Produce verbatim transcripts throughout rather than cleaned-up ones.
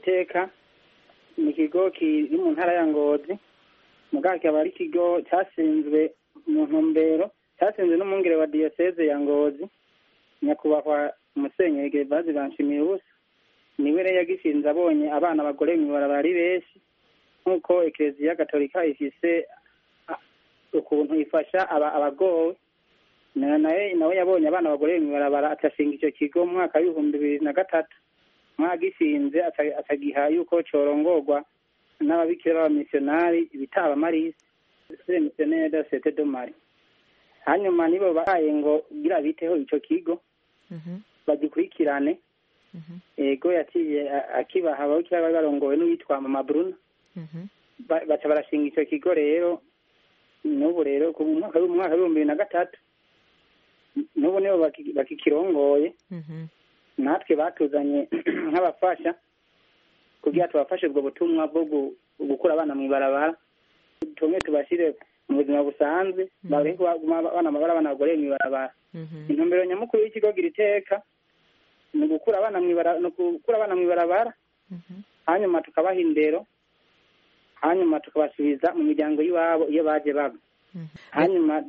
Giriteka ni ikigo kiri mu ntara ya Ngozi mugabo kikaba ari ikigo cyashinzwe mu ntumbero cyashinzwe n'umwungere wa diyoseze ya Ngozi nyakubahwa Musenyeri Gervase Banshimiye niwe rero yagishinze abonye abana bagore mw'ibarabara ari benshi nk'uko Eklezia Gatolika ifise ukuntu ifasha abagowe nawe nawe yabonye abana bagore mw'ibarabara atashinga icyo kigo mu mwaka w'ibihumbi bibiri na gatatu mwagishinze atagiha yuko corongorwa n'ababikira b'abamisiyonari bitaba Marisi se missionnaire de Sainte de Marie. Hanyuma nibo baye ngo gira biteho ico kigo mhm bagikurikirane mhm ego yaciye akibaha abakira barongowe n'uwitwa Mama Bruna mhm baca barashinga ico kigo rero n'ubu rero ku mwaka w'umwaka w'ibihumbi bibiri na gatatu n'ubu nibo bakikirongoye mhm natwe batuzanye nk'abafasha kugira tubafashe ubwo butumwa bwo gukura abana mu ibarabara tumwe tubashire mu buzima busanzwe bare abana mabara abana bagore mu ibarabara intumbero nyamukuru y'ikigo Giriteka ni gukura abana mu ibarabara no gukura abana mu ibarabara hanyuma tukabaha indero hanyuma tukabasubiza mu miryango y'iwabo iyo baje baba hanyuma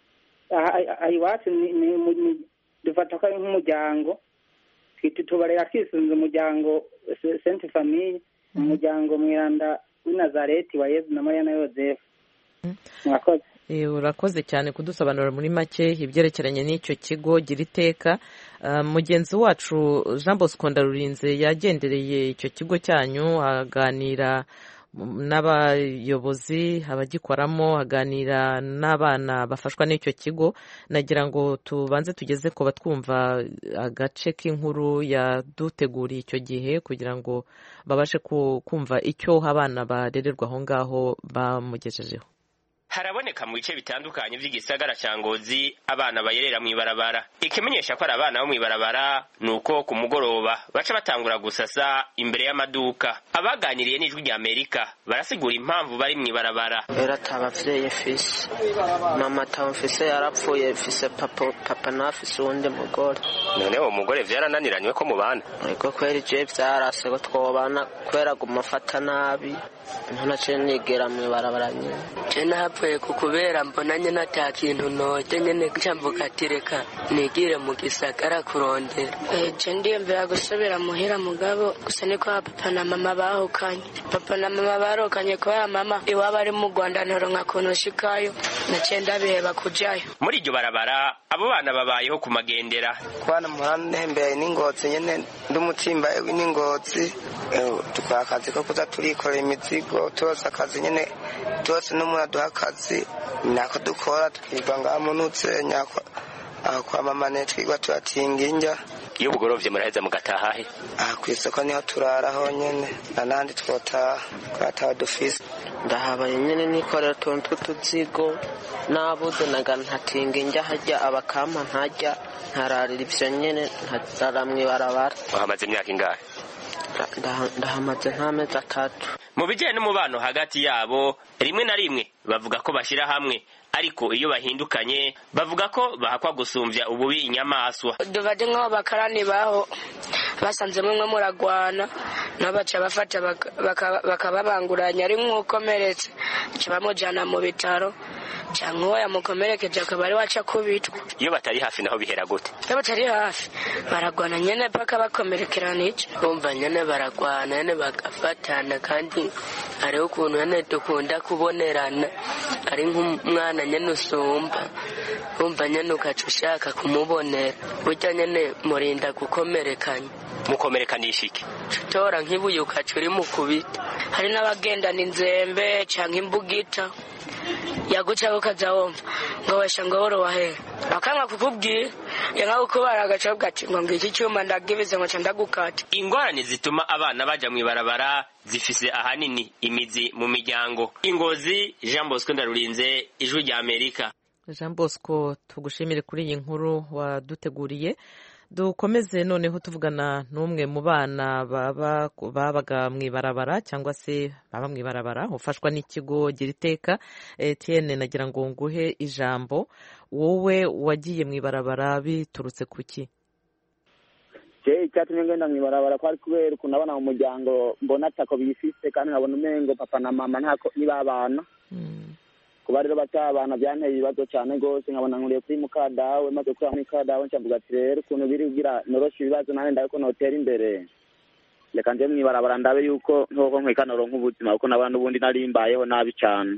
ayiwacu ni dufata ko ari nk'umuryango tubarera twisunze umuryango Sainte Famille umuryango mwiranda w'Inazareti wa Yezu na Maria na Yozefu. Murakoze. Eh urakoze cyane kudusobanurira muri make ibyerekeranye n'icyo kigo Giriteka. Uh, mugenzi wacu Jean Bosco Ndarurinze yagendereye icyo kigo cyanyu aganira n'abayobozi abagikoramo aganira n'abana bafashwa n'icyo kigo nagira ngo tubanze tugeze ko batwumva agace k'inkuru yaduteguriye icyo gihe kugira ngo babashe kumva icyo abana barererwa aho ngaho bamugejejeho. Haraboneka mu bice bitandukanye by'igisagara cya Ngozi abana bayerera mu ibarabara. Ikimenyesha ko ari abana bo mu ibarabara nuko ku mugoroba baca batangura gusasa imbere y'amaduka. Abaganiriye n'ijwi rya Amerika barasigura impamvu bari mu ibarabara. Era tabavye fisi. Mama tamfise yarapfuye fise papa papa nafise undi mugore. None uwo mugore vyarananiranywe ko mubana. Ariko kweri je vyarase ko twobana kwera gumafata nabi. Ntanace nigera mu ibarabara nyine. Je napfuye kukubera mbona nyene ata kintu noje nyene cyamvuka tireka nigire mu gisagara kurondera. Eh je ndiyemvera gusubira muhira mugabo gusa niko papa na mama bahukanye. Papa na mama barokanye kwa mama iwaba ari mu Rwanda ntoronka kono shikayo na cenda biheba kujayo. Muri iryo barabara abo bana babayeho kumagendera. Kwana muhambeye n'ingotsi nyene ndumutimba n'ingotsi tukakazi ko kuza turikora imizigo tose akazi nyene tose n'umwana duha akazi nako dukora tukigwa ngamunutse nyako kwa mama ne twigwa turatinga injya iyo bugorovye muraheza mugataha he ah kwisoko niho turaraho nyene nanandi twota kwataha dufise ndahabaye nyene nikorera tuntu tuzigo nabuze naga ntatinga injya hajya abakama ntajya ntararira ivyo nyene ntazaramwe barabara. Wahamaze imyaka ingahe? Ndahamaze nk'amezi atatu. Mu bijyanye n'umubano hagati yabo rimwe na rimwe bavuga ko bashira hamwe ariko iyo bahindukanye bavuga ko bahakwa gusumvya ububi inyamaswa. Duvade nko bakarani baho basanze mwe muragwana nabaca bafata bakababanguranya ari nk'ukomeretse kibamujana mu bitaro cyangwa yamukomerekeje akabari waca kubitwa. Iyo batari hafi naho bihera gute? Iyo batari hafi baragwana nyene paka bakomerekerana iki kumva nyene baragwana nyene bagafatana kandi ari ukuntu nyene dukunda kubonerana ari nk'umwana nyene usumba kumva nyene ukaca ushaka kumubonera burya nyene murinda gukomerekanya. Mukomerekanisha iki? Tora nk'ibuye ukaca uri mukubita. Hari n'abagendana inzembe canke imbugita yaguca ukaza wumva ngo wesha ngo woro wahe bakanga kukubwira yanga uko baragaca bwati ngo ngiki cyuma ndagibize ngo ndagukata. Ingorane zituma abana baja mu ibarabara zifise ahanini imizi mu miryango. Ingozi Jean Bosco Ndarurinze ijwi rya Amerika. Jean Bosco tugushimire kuri iyi nkuru waduteguriye. Dukomeze noneho tuvugana n'umwe mu bana baba babaga mu ibarabara cyangwa se baba mu ibarabara ufashwa n'ikigo Giriteka. Etienne nagira ngo nguhe ijambo wowe wagiye mu ibarabara biturutse kuki? je icyatumye ngenda mwibarabara kwari kubera ukuntu abana mu muryango mbona atako bifise kandi nkabona umengo papa na mama ntako nibabana kuba rero batabana byanteye ibibazo cyane rwose nkabona nkuriye kuri mukadawe maze kuri mukadawe ncamvuga ati rero ukuntu biri kugira noroshe ibibazo nanjye ndabe ko notera imbere reka nje mwibarabara ndabe yuko nkoko nkwikanoro nk'ubuzima kuko nabana n'ubundi narimbayeho nabi cyane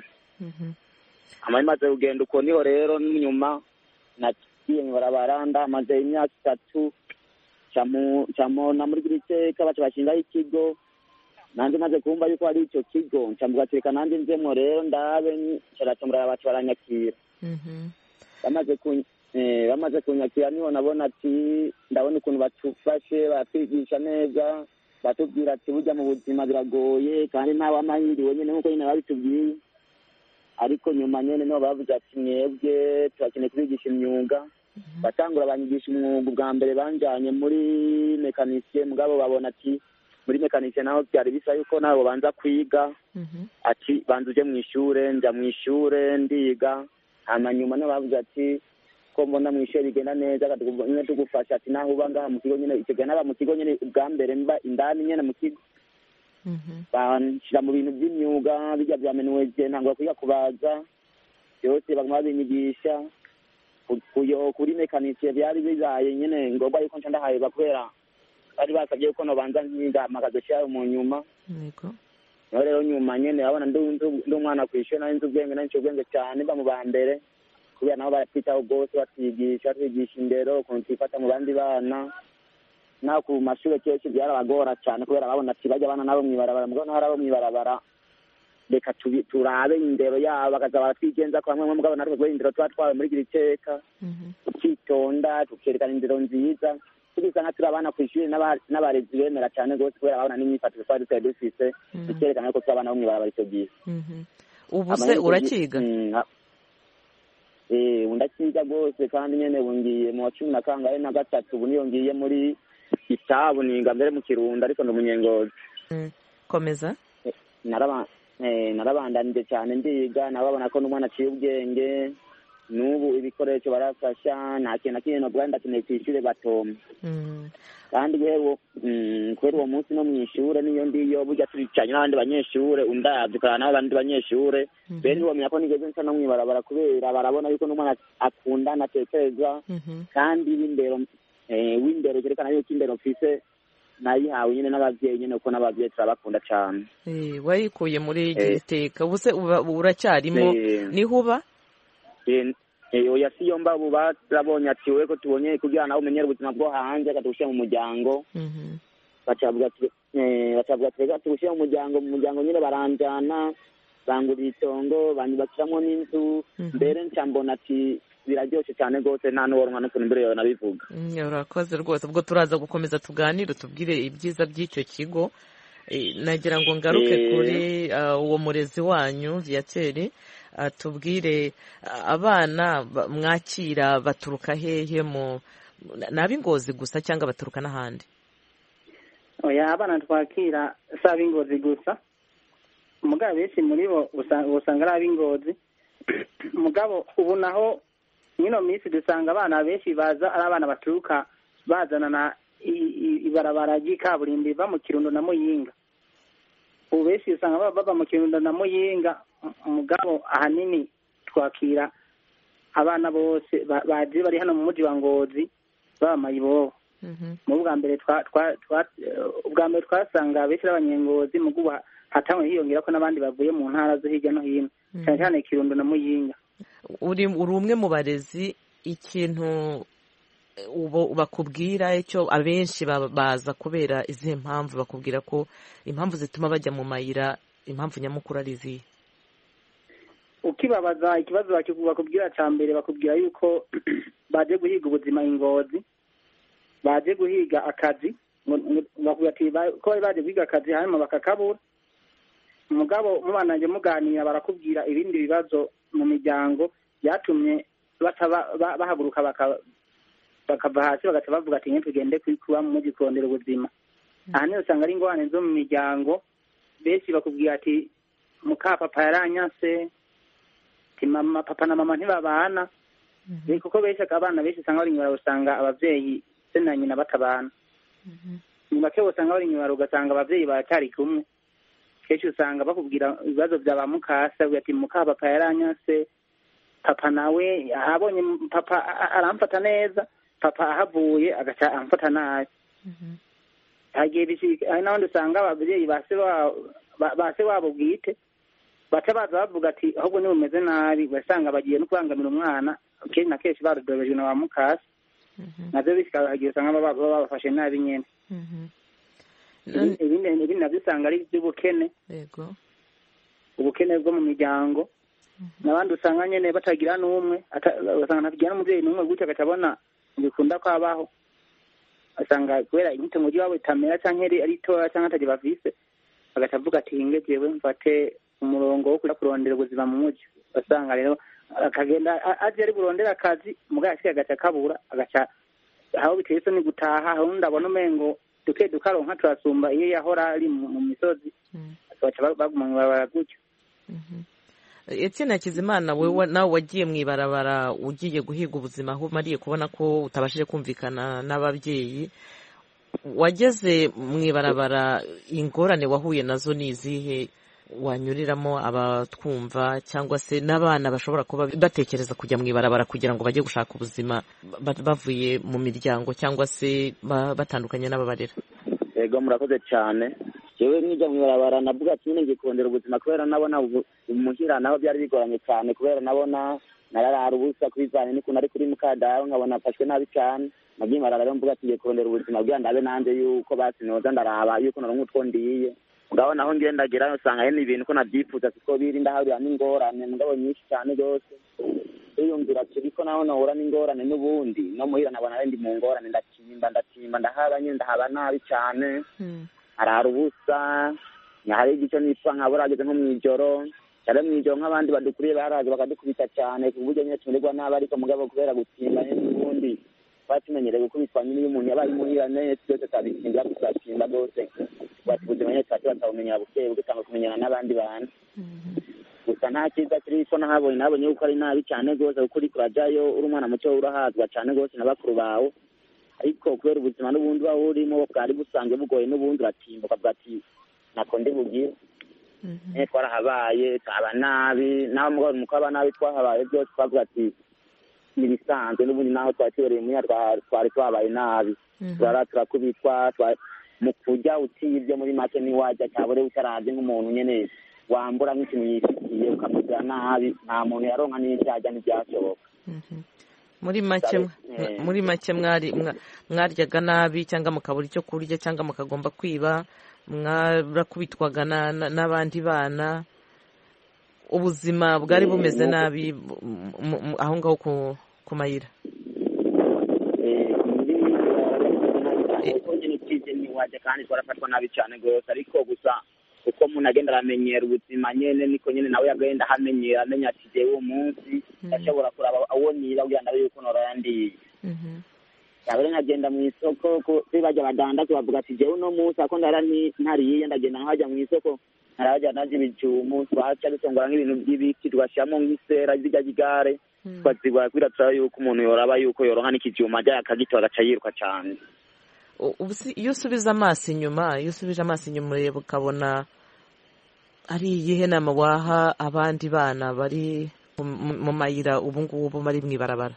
ama imaze kugenda uko niho rero nyuma nagiye mwibarabara ndamaze imyaka itatu camu camona muri Giteka baca bashingaho ikigo nanjye maze kumva yuko ari icyo kigo ncamvuga ati reka nanjye nzemwo rero ndabe caracumura baca baranyakira bamaze ku bamaze kunyakira niho nabona ati ndabona ukuntu batufashe batwigisha neza batubwira ati burya mu buzima biragoye kandi ntawe amahiriwe nyine nk'uko nyine babitubwiye ariko nyuma nyene niho bavuze ati mwebwe turakeneye kubigisha imyuga batangura banyigisha umwuga bwa mbere banjanye muri mekanisiye mugabo babona ati muri mekanisiye naho byari bisa yuko nawe banza kwiga ati banza uje mw'ishure nja mw'ishure ndiga hama nyuma niho bavuze ati ko mbona mw'ishure bigenda neza nyine tugufasha ati naho uba ngaha mu kigo nyine icyo gihe naba mu kigo nyine ubwa mbere mba indani nyene mu kigo banshira mu bintu by'imyuga bijya bya menuweje ntangwa kwiga kubaza byose baguma babinyigisha kuyo kuri mekanisiye byari bizaye nyine ngomba yuko nca ndahayeba kubera bari basabye yuko nobanza nkiga makazoshira mu nyuma yego no rero nyuma nyene abana ndi umwana kw'ishure nari nzi ubwenge nari nzi ubwenge cyane ba mu ba mbere kubera nabo baratwitaho rwose batwigisha twigisha indero ukuntu twifata mu bandi bana naho ku mashure kenshi byarabagora cyane kubera babona ati bajya abana nabo mwibarabara mugabo naho arabo mwibarabara reka turabe indero yabo bakaza baratwigenza ko bamwe mugabo natwe kubera indero tuba twawe muri Giteka tukitonda tukerekana indero nziza tubisanga turi abana ku ishuri n'abarezi bemera cyane rwose kubera babona n'imyifatire twari dutari dufise bikerekana ko turi abana bo mwibarabara icyo gihe ubu se urakiga eh ndakiga rwose kandi nyene bungiye mu wa cumi na kangahe na gatatu ubu niyo ngiye muri Itabu ninga mbere mu Kirundo ariko ndo munyengozi komeza naraba eh narabandanije cyane ndiga nababona ko n'umwana aciye ubwenge nubu ibikoresho barafasha nta kintu kintu no Rwanda kineye kwishure batoma kandi yewe kwero uwo munsi no mwishure niyo ndiyo burya turicanye n'abandi banyeshure undadukana n'abandi banyeshure bene uwo myako nigeze nsa no mwibarabara kubera barabona yuko n'umwana akunda natekereza kandi bindero eh windero kerekana yuko indero mfise nayihawe nyine n'abavyeyi nyine uko n'abavyeyi turabakunda cyane eh wayikuye muri Giteka ubuse uracyarimo niho uba eh oya siyo mba ubu barabonye ati we ko tubonye kugira nawe umenyere ubuzima bwo hanze akatugushyira mu muryango bacavuga ati bacavuga ati reka tugushyira mu muryango mu muryango nyine baranjana bangurira itongo banyubakiramo n'inzu mbere ncambona ati biraryoshe cyane rwose nta n'uworonka n'ukuntu imbere yawe nabivuga urakoze rwose ubwo turaza gukomeza tuganire tubwire ibyiza by'icyo kigo nagira ngo ngaruke kuri uwo murezi wanyu Viateur tubwire abana mwakira baturuka hehe mu n'ab'Ingozi gusa cyangwa baturuka n'ahandi oya abana twakira si ab'Ingozi gusa umugabo benshi muri bo usanga ari ab'Ingozi umugabo ubu naho mwino minsi dusanga abana benshi baza ari abana baturuka bazanana ibarabara ry'ikaburimbi ba mu Kirundo na Muyinga ubu benshi usanga baba mu Kirundo na Muyinga umugabo ahanini twakira abana bose baje bari hano mu muji wa Ngozi baba mayibobo mu bwa mbere twa ubwa mbere twasanga benshi abanyengozi mu guba hatangwe hiyongera ko n'abandi bavuye mu ntara zo hirya no hino cyane cyane Kirundo na Muyinga uri umwe mu barezi ikintu ubo bakubwira icyo abenshi baza kubera izihe mpamvu bakubwira ko impamvu zituma bajya mu mayira impamvu nyamukuru ari izihe ukibabaza ikibazo bakubwira cya mbere bakubwira yuko baje guhiga ubuzima Ingozi baje guhiga akazi bakubwira ati ko bari baje guhiga akazi hanyuma bakakabura umugabo mubananje muganira barakubwira ibindi bibazo mu miryango byatumye bahaguruka bakava hasi bagaca bavuga ati tugende kuba mu muji kurondera ubuzima ahanini usanga ari ingorane zo mu miryango benshi bakubwira ati muka papa yaranyase mama papa na mama ntibabana kuko benshi abana benshi usanga bari inyuma usanga abavyeyi se na nyina batabana ni bake usanga bari inyuma ugasanga abavyeyi baracyari kumwe kenshi usanga bakubwira ibibazo vya ba mukasa ugira ati muka papa yaranyase papa nawe abonye papa aramfata neza papa ahavuye agaca amfata nabi hagiye bishika ari naho usanga abavyeyi base base wabo bwite baca baza bavuga ati ahubwo niwe umeze nabi basanga bagiye no kubangamira umwana kenshi na kenshi barudobejwe na ba mukasa navyo bishika hagiye usanga babafashe nabi nyene ibindi ibindi navyo usanga ari ivy'ubukene yego ubukene bwo mu miryango n'abandi usanga nyene batagira n'umwe usanga ntagira n'umuvyeyi n'umwe gutyo agatabona bikunda kwabaho asanga kubera inyito mu giwabo itamera canke ari itoya canke ataje bavise agatavuga ati hinge jewe mfate umurongo wo kurondera ubuzima mu muji basanga rero akagenda aje ari burondera akazi mugabo ashika agaca kabura agaca aho bitese ni gutaha aho ndabona umengo duke dukaronka turasumba iyo yahora ari mu misozi baca baguma mwibara gutyo. Etienne Hakizimana wewe nawe wagiye mwibarabara ugiye guhiga ubuzima aho mariye kubona ko utabashije kumvikana n'ababyeyi wageze mwibarabara ingorane wahuye nazo nizihe wanyuriramo abatwumva cyangwa se n'abana bashobora kuba batekereza kujya mwibarabara kugira ngo bajye gushaka ubuzima bavuye mu miryango cyangwa se batandukanye n'ababarera? Yego murakoze cyane. Jewe nijya mwibarabara navuga ati nyine ngikondera ubuzima kubera nabona umuhira naho byari bigoranye cyane kubera nabona nararara ubusa kwizana ni kunari kuri mukadaho nkabona afashwe nabi cyane nagiye marara mvuga ati ngiye kurondera ubuzima bwa ndabe nande yuko basinoza ndaraba yuko naronka utwo ndiye ngaho naho ngenda gira usanga yene ibintu ko nabyifuza siko biri ndahari n'ingorane mugabo nyinshi cyane gose yumvira kiriko naho nahora n'ingorane n'ubundi no muhira nabona ndi mu ngorane ndakimba ndakimba ndahaba nyine ndahaba nabi cyane arara ubusa nyahari igice nipfa nkaburageze nko mwijoro cyane mwijoro nk'abandi badukuriye baraje bakadukubita cyane ku buryo nyine tumererwa nabi ariko mugabo kubera gutimba n'ubundi batumenyereye gukubitwa nyine iyo umuntu yabaye muhira neza cyose tabikindira gusatimba gose batubuze manye cyane batamenya buke bugutanga kumenyana n'abandi bantu gusa nta kiza kiriko nahabonye nabonye yuko ari nabi cyane gose kuko uri kurajayo uri umwana muto urahazwa cyane gose n'abakuru bawe ariko kubera ubuzima n'ubundi baho urimo bwari busanzwe bugoye n'ubundi uratimba ukavuga ati nako ndi bugire eh twarahabaye taba nabi naho mugabo mukaba nabi twahabaye byose twavuga ati nibisanzwe n'ubundi naho twatibereye mu nyarwa twari twabaye nabi twara turakubitwa mu kujya utibye muri make ni wajya cyabure utaraje nk'umuntu nyene wambura nk'ikintu yifitiye ukamugira nabi nta muntu yaronka n'icyajya n'ibyashoboka. Muri make muri make mwari mwaryaga nabi cyangwa mukabura icyo kurya cyangwa mukagomba kwiba mwarakubitwaga n'abandi bana ubuzima bwari bumeze nabi aho ngaho ku mayira? waje kandi twarafatwa nabi cyane gose ariko gusa uko umuntu agenda aramenyera ubuzima nyene niko nyene nawe yagenda hamenyera amenya ati jewe uwo munsi ashobora kuraba awo niba ugenda yuko norayandi yabere nkagenda mu isoko ko bajya badandaza bavuga ati jewe no munsi ako ndara ntariye ndagenda nkajya mu isoko naraje naje ibijumu twaca dusongora nk'ibintu by'ibiti twashamo nk'isera zijya gigare twazibura kwira tara yuko umuntu yoraba yuko yoronka n'ikijuma ajya akagitora acayiruka cyane. Iyo usubiza amaso inyuma iyo usubije amaso inyuma ureba ukabona ari iyihe nama waha abandi bana bari mu mayira ubu ngubu bari mwibarabara?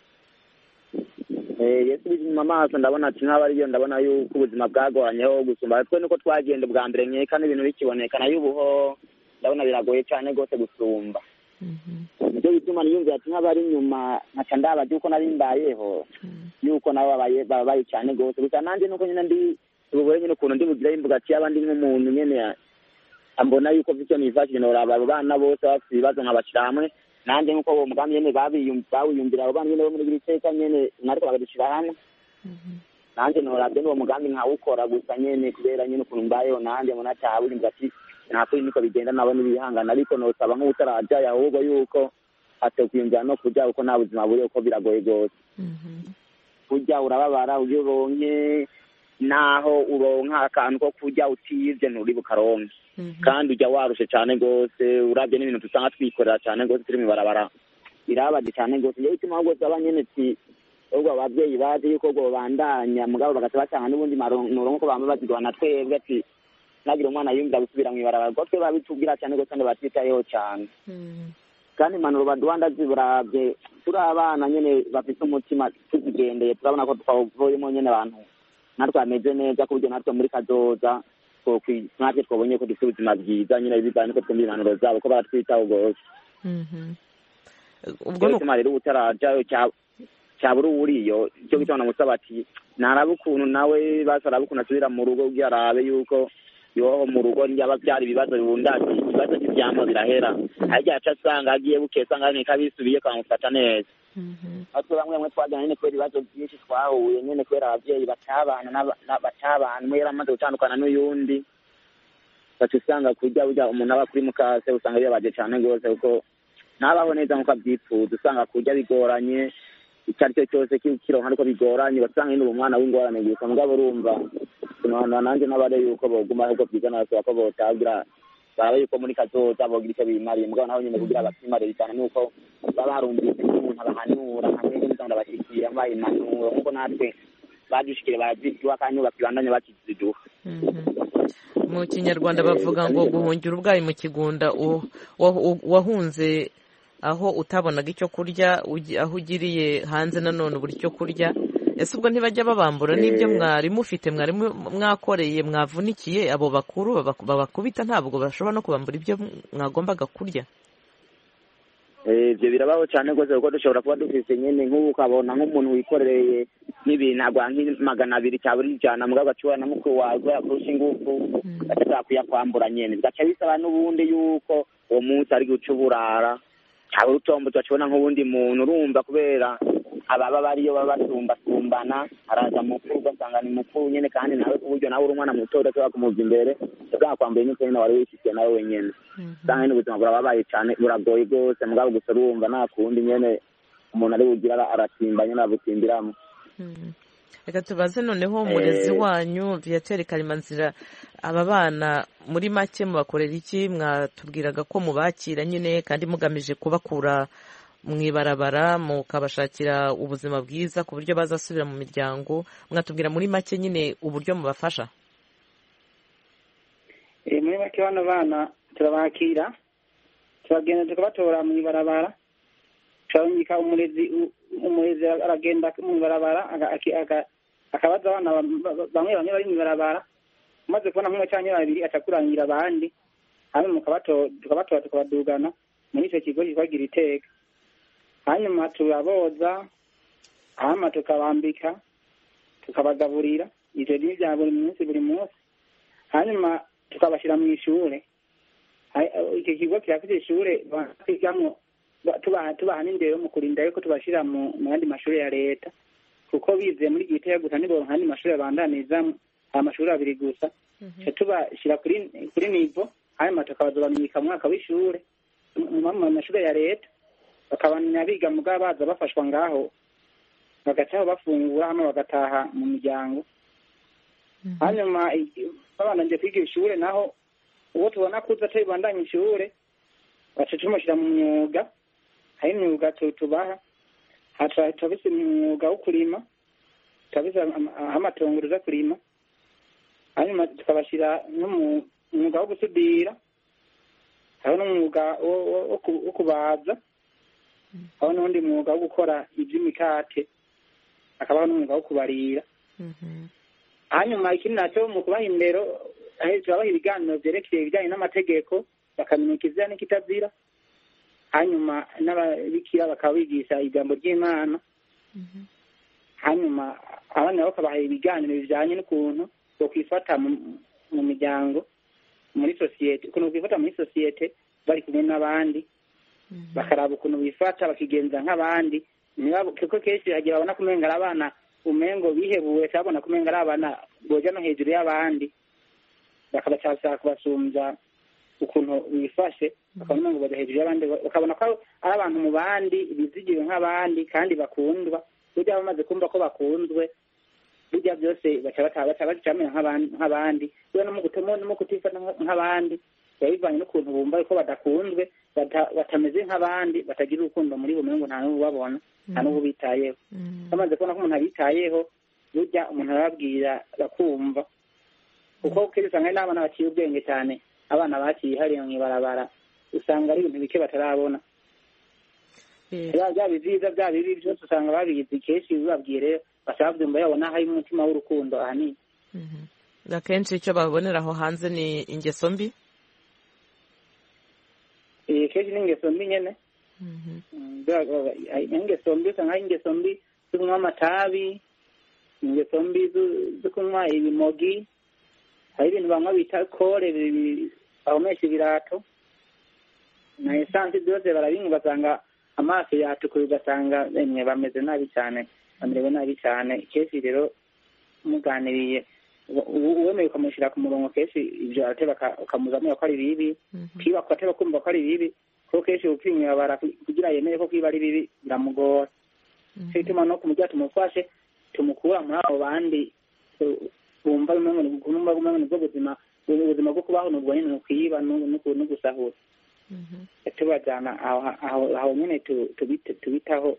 iyo usubije inyuma amaso ndabona ati nk'abariyo ndabona yuko ubuzima bwagoranyeho gusumba twe nuko twagenda bwa mbere nkeka n'ibintu bikiboneka nayo ubuho ndabona biragoye cyane rwose gusumba. Nicyo bituma niyumvira ati nk'abari inyuma nkaca ndabaza yuko nari mbayeho yuko nabo babaye cyane rwose gusa nanjye nuko nyine ndi ubugore nyine ukuntu ndi bugira imbuga ati abandi nk'umuntu nyine ambona yuko bityo nifashije noraba abo bana bose bafite ibibazo nkabashyira hamwe nanjye nk'uko uwo mugambi nyine bawiyumvira abo bana nyine bo muri buri teka nyine nariko bakadushyira hamwe nanjye norabye n'uwo mugambi nkawukora gusa nyine kubera nyine ukuntu mbayeho nanjye mbona cyaburi mvuga ati ntakuri niko bigenda nabo n'ibihangana ariko nosaba nk'utarajya ahubwo yuko atekwiyumvira no kujya uko nta buzima buri uko biragoye rwose kujya urababara ujye uronke naho uronka akantu ko kujya utibye nturi bukaronke kandi ujya warushe cyane rwose urabye n'ibintu dusanga twikorera cyane rwose turi mu barabara birabaje cyane rwose iyo bituma rwose aba nyene ati ubwo ababyeyi bazi yuko ubwo bandanya mugabo bagaca basanga n'ubundi murongo ko bamba bazigwana twebwe ati nagira umwana yumvira gusubira mu ibarabara ubwo twe babitubwira cyane gose batitayeho cyane kandi impanuro baduha ndaziburabye turi abana nyene bafite umutima tuzigendeye turabona ko twavuyemo nyene abantu natwe ameze neza ku buryo natwe muri kazoza natwe twabonye ko dufite ubuzima bwiza nyine bivanye ko twumva impanuro zabo ko baratwitaho rwose ubwo n'utuma rero utarajayo cyabura uwuriyo icyo gituma namusaba ati naraba ukuntu nawe basaraba ukuntu asubira mu rugo kugira arabe yuko yoho mu rugo njyaba byari ibibazo bibundati ibibazo by'ivyamo birahera harya aca asanga agiye buke asanga ni kabisubiye kamufata neza atwe bamwe bamwe twajyana nyine kubera ibibazo byinshi twahuye nyine kubera abavyeyi batabana batabana mwera amaze gutandukana n'uyundi baca usanga kurya burya umuntu aba kuri mukase usanga bibabaje cane rwose kuko nabaho neza nk'uko avyipfuza usanga kurya bigoranye icyo ari cyo cyose kironka ariko bigoranye basanga nyine umwana w'ingorane gusa mugabo urumva none nanjye n'abare yuko boguma ahubwo byiza n'abasaba ko botagira baraba yuko muri kazoza bogira icyo bimariye mugabo naho nyine kugira bakimarire cyane nuko baba barumvise umuntu abahanura hamwe n'imiganda bashyikira mbaye impanuro nk'uko natwe badushikire baraziduha kandi bakibandanya bakiziduha mu kinyarwanda bavuga ngo guhungira ubwayi mu kigunda wahunze aho utabonaga icyo kurya aho ugiriye hanze nanone ubura icyo kurya ese ubwo ntibajya babambura n'ibyo mwari mufite mwari mwakoreye mwavunikiye abo bakuru babakubita ntabwo bashobora no kubambura ibyo mwagombaga kurya ibyo birabaho cyane rwose kuko dushobora kuba dufite nyine nk'ubu ukabona nk'umuntu wikoreye n'ibintu agwa nk'amagana abiri cyangwa ijana mugabo agacura na mukuru wawe yakurusha ingufu agashaka kuyakwambura nyine bigaca bisaba n'ubundi yuko uwo munsi ari guca uburara cyangwa urutombo tubona nk'ubundi muntu urumva kubera ababa bariyo baba basumbasumbana araza mukuru ugasanga ni mukuru nyine kandi nawe ku buryo nawe uri umwana muto udashobora kumuva imbere bwakwambaye n'icyo nyine wari wifitiye nawe wenyine usanga n'ubuzima burababaye cyane buragoye rwose mugabo gusa urumva nta kundi nyine umuntu ari bugira aratimba nyine abutimberamo reka tubaze noneho umurezi wanyu Viateur Karimanzira aba bana muri make mubakorera iki mwatubwiraga ko mubakira nyine kandi mugamije kubakura mu ibarabara mukabashakira ubuzima bwiza ku buryo bazasubira mu miryango mwatubwira muri make nyine uburyo mubafasha muri make bano bana turabakira turagenda tukabatora mu ibarabara turabonyeka umurezi umurezi aragenda mu ibarabara akabaza abana bamwe bamwe bari mu ibarabara umaze kubona nk'umwe cyangwa babiri atakurangira abandi hanyuma tukabatora tukabadugana muri icyo kigo kitwagira iteka hanyuma turaboza hanyuma tukabambika tukabagaburira ibyo ni bya buri munsi buri munsi hanyuma tukabashyira mu ishure icyo kigo kirafite ishure twigamo tubaha n'indero mu kurinda yuko tubashyira mu yandi mashuri ya leta kuko bize muri gitega gusa nibo nkandi mashuri abandanizamo amashuri abiri gusa tubashyira kuri kuri nivo hanyuma tukabazobamenyeka mu mwaka w'ishure mu mashuri ya leta bakabanya biga mugabo baza bafashwa ngaho bagacaho bafungura hano bagataha mu miryango hanyuma babandanje kwiga ishure naho uwo tubona kuza tubandanya ishure baca tumushyira mu myuga hari imyuga tubaha turabise umwuga wo kurima turabise amatongo uza kurima hanyuma tukabashyira no mu mwuga wo gusudira hariho n'umwuga wo kubaza hariho n'undi mwuga wo gukora iby'imikate hakabaho n'umwuga wo kubarira hanyuma ikindi nacyo mu kubaha indero turabaha ibiganiro byerekeye ibijyanye n'amategeko bakamenya ikizira n'ikitazira hanyuma n'ababikira bakaba bigisha ijambo ry'Imana hanyuma abana bakabaha ibiganiro bijyanye n'ukuntu bokwifata mu miryango muri sosiyete ukuntu bokwifata muri sosiyete bari kumwe n'abandi bakaraba ukuntu bifata bakigenza nk'abandi kuko kenshi hagiye babona kumenga ari abana umengo bihebuwe cyabona kumenga ari abana boja no hejuru y'abandi bakabashaka kubasumbya ukuntu bifashe bakabona ngo baje hejuru y'abandi bakabona ko ari abantu mu bandi bizigiwe nk'abandi kandi bakundwa burya bamaze kumva ko bakunzwe burya byose baca bataha baca bacamenya nk'abandi we no mu gutemo no mu kutifata nk'abandi biba bivanye n'ukuntu bumva ko badakunzwe batameze nk'abandi batagira urukundo muri bo ngo nta n'ubabona nta n'ubitayeho bamaze kubona ko umuntu abitayeho burya umuntu arababwira bakumva kuko kenshi usanga hari n'abana baciye ubwenge cyane abana baciye hariya mu ibarabara usanga ari ibintu bike batarabona byaba ibyiza byaba ibibi byose usanga babizi kenshi bibabwiye rero bashaka kubyumva yabona hari umutima w'urukundo ahanini akenshi icyo babonera aho hanze ni ingeso mbi kenshi ni ingeso mbi nyine ingeso mbi usanga hari ingeso mbi zo kunywa amatabi ingeso mbi zo kunywa ibimogi hari ibintu banywa bita kore bahomesha ibirato na esansi byose barabinywa ugasanga amaso yatukuye ugasanga emwe bameze nabi cyane bamerewe nabi cyane kenshi rero muganiriye uwemeye ukamushyira ku murongo kenshi ibyo arateba ukamuzamura ko ari bibi kiba agateba kumva ko ari bibi kuko kenshi upimira kugira yemeye ko kwiba ari bibi biramugora cyo gituma no kumujya tumufashe tumukura muri abo bandi bumva bumwe nibwo buzima ubuzima bwo kubaho nubwo nyine ni ukwiba no gusahura tubajyana aho nyine tubitaho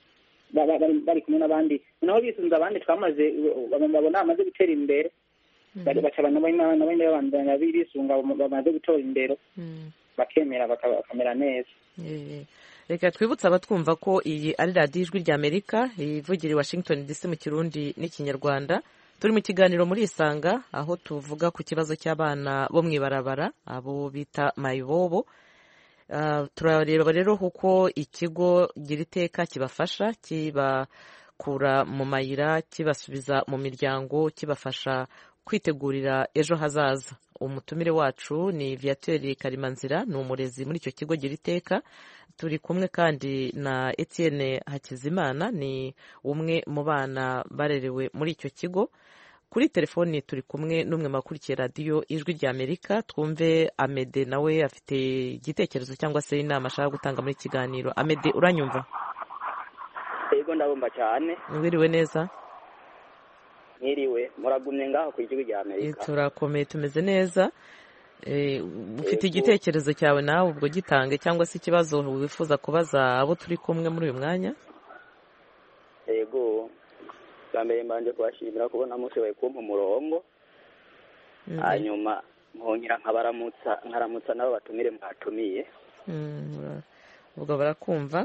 bari kumwe n'abandi naho bisunze abandi twamaze babona bamaze gutera imbere baca n'abandi babandanya bisunga bamaze gutera imbere bakemera bakamera neza. Reka twibutse abatwumva ko iyi ari radiyo ijwi ry'Amerika ivugira i Washington D C mu Kirundi n'ikinyarwanda. Turi mu kiganiro muri Isanga aho tuvuga ku kibazo cy'abana bo mw'ibarabara abo bita mayibobo. Uh, turareba rero uko ikigo gira iteka kibafasha kibakura mu mayira kibasubiza mu miryango kibafasha kwitegurira ejo hazaza. Umutumire wacu ni Viateur Karimanzira ni umurezi muri icyo kigo gira iteka. Turi kumwe kandi na Etienne Hakizimana ni umwe mu bana barerewe muri icyo kigo. Kuri telefoni turi kumwe n'umwe makurikiye radiyo ijwi ry'Amerika. Twumve Amede nawe afite igitekerezo cyangwa se inama ashaka gutanga muri kiganiro. Amede uranyumva? Yego ndabumva cyane. Wiriwe neza? Mwiriwe, muragumye ngaho ku ijwi ry'Amerika. Turakomeye tumeze neza. Eh ufite igitekerezo cyawe nawe ubwo gitange cyangwa se ikibazo wifuza kubaza abo turi kumwe muri uyu mwanya? Yego. Mbere mbanje kubashimira kubona mushoboye kumpa umurongo hanyuma nkongera nkabaramutsa nkaramutsa nabo batumire mwatumiye ubwo barakumva.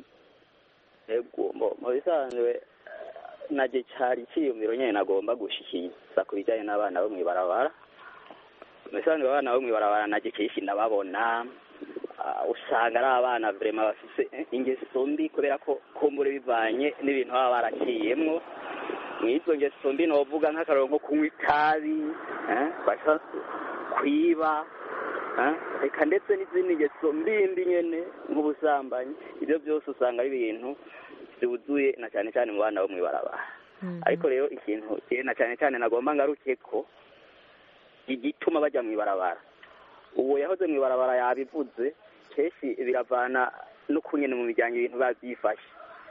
Yego mu bisanzwe naje cyari cyiyumviro nyene nagomba gushikiriza ku bijyanye n'abana bo mw'ibarabara. Mu bisanzwe abana bo mw'ibarabara naje kishi ndababona usanga ari abana vraiment bafise ingeso mbi kubera ko kumbure bivanye n'ibintu baba barakiyemwo. Mwizo ngeso mbi novuga nk'akaroro nko kunywa itabi bashaka kwiba reka ndetse n'izindi ngeso mbi nyene nk'ubusambanyi. Ibyo byose usanga ari ibintu byuzuye na cyane cyane mu bana bo mw'ibarabara. Ariko rero ikintu na cyane cyane nagomba ngaruke ko igituma bajya mw'ibarabara uwo yahoze mw'ibarabara yabivuze kenshi biravana no kunyene mu miryango ibintu babyifashe.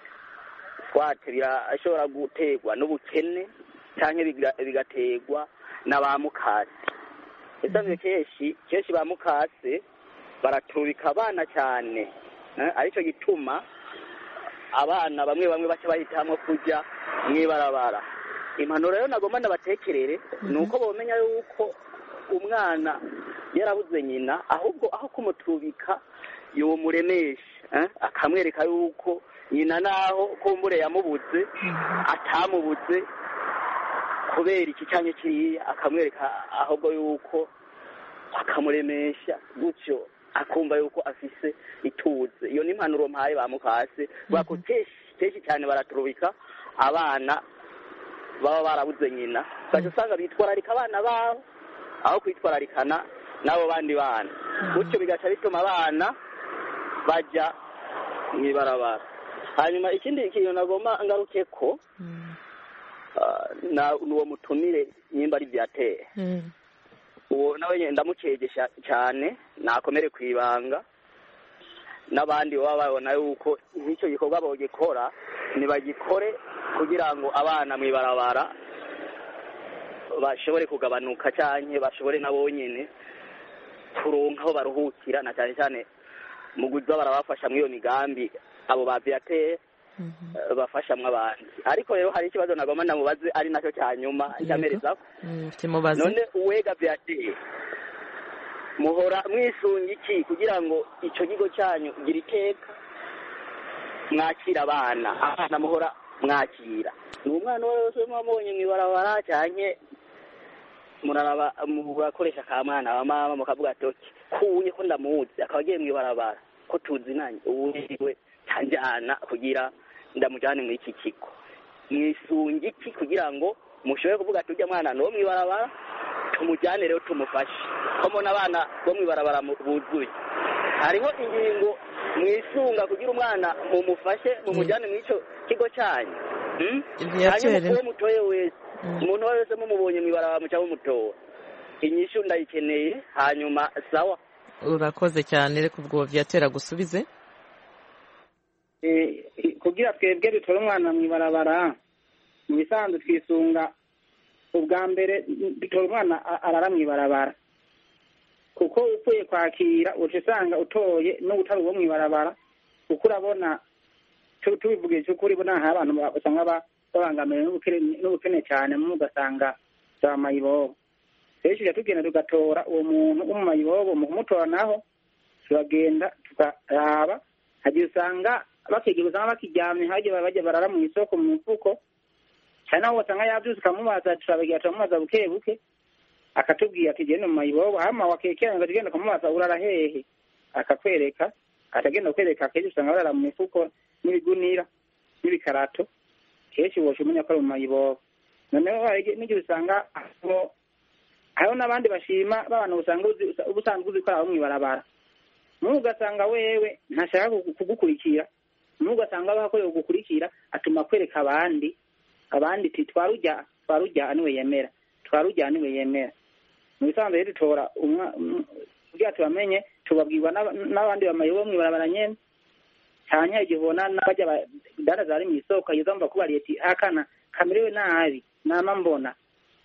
Twate birashobora gutegwa n'ubukene cyane bigategwa n'abamukase. Esavye kenshi kenshi bamukase baraturika abana cyane arico gituma abana bamwe bamwe bace bahitamo kujya mw'ibarabara. Impanuro rero nagomba ndabatekerere nuko bomenya yuko umwana yarabuze nyina ahubwo aho kumutubika yo muremesha akamwereka yuko nyina naho kumbure yamubuze atamubuze kubera iki cyanye kiriya akamwereka ahubwo yuko akamuremesha gutyo akumva yuko afise ituze. Iyo ni impanuro mpaye bamukase bako keshi cyane baraturubika abana baba barabuze nyina baje usanga bitwararika abana babo aho kwitwararikana nabo bandi bana gutyo bigaca bituma abana bajya mw'ibarabara. Hanyuma ikindi kintu nagomba ngaruke ko na uwo mutumire nyimba ari Viateur uwo nawe ndamukegesha cyane nakomere kwibanga n'abandi baba babona yuko icyo gikorwa bogikora nibagikore kugira ngo abana mw'ibarabara bashobore kugabanuka cyane bashobore nabo nyene kuronka aho baruhukira na cyane cyane mu guza barabafasha muri iyo migambi abo ba viateur bafashamwe abandi. Ariko rero hari ikibazo nagomba ndamubaze ari nacyo cya nyuma cyamereza none uwega viateur muhora mwisunga iki kugira ngo icyo kigo cyanyu gira iteka mwakira abana abana muhora mwakira ni umwana wese mwamubonye mw'ibarabara cyane muraraba murakoresha ka mwana wa mama mukavuga ati kuye ko ndamuzi akaba agiye mw'ibarabara ko tuzinanye ubuwe tanjana kugira ndamujyane muri iki kigo mwisunga iki kugira ngo mushobore kuvuga ati ujya mwana no mw'ibarabara tumujyane rero tumufashe ko mbona abana bo mw'ibarabara buzuye hariho ingingo mwisunga kugira umwana mumufashe mumujyane muri icyo kigo cyanyu hanyuma uwo mutoye wese umuntu wese mumubonye mw'ibarabara muca mumutora inyishu ndayikeneye hanyuma sawa. Urakoze cyane reka ubwo vyatera gusubize eh kugira twebwe bitore umwana mw'ibarabara mu bisanzwe twisunga ubwa mbere bitore umwana arara mw'ibarabara kuko upfuye kwakira uca usanga utoye no utari uwo mw'ibarabara kuko urabona tubivuge cy'ukuri bona hari abantu basanga babangamiwe n'ubukene cyane mu ugasanga za mayibobo rero tugenda tugatora uwo muntu wo mu mayibobo mu kumutora naho turagenda tukaraba hagiye usanga bakigira usanga bakiryamye hagiye bajya barara mu isoko mu mifuko cyane aho usanga yabyuze ukamubaza turabagira turamubaza buke buke akatubwira ati genda mu mayibobo hama wakekera ngo tugenda kumubaza urara hehe akakwereka atagenda kwereka keje usanga barara mu mifuko n'ibigunira n'ibikarato keshi woshe umenya ko ari mu mayibobo noneho n'igihe usanga hariho n'abandi bashima babana usanga ubusanzwe uzi ko ari abo mw'ibarabara n'ubu ugasanga wewe ntashaka kugukurikira n'ubu ugasanga bakoreye kugukurikira atuma kwereka abandi abandi ati twarujya twarujya niwe yemera twarujya niwe yemera mu bisanzwe rero dutora kugira tubamenye tubabwirwa n'abandi bamayibobo mw'ibarabara nyene cyane igihe ubona n'abajya dara zari mu isoko yizamba kubariye ati akana kamerewe nabi nama mbona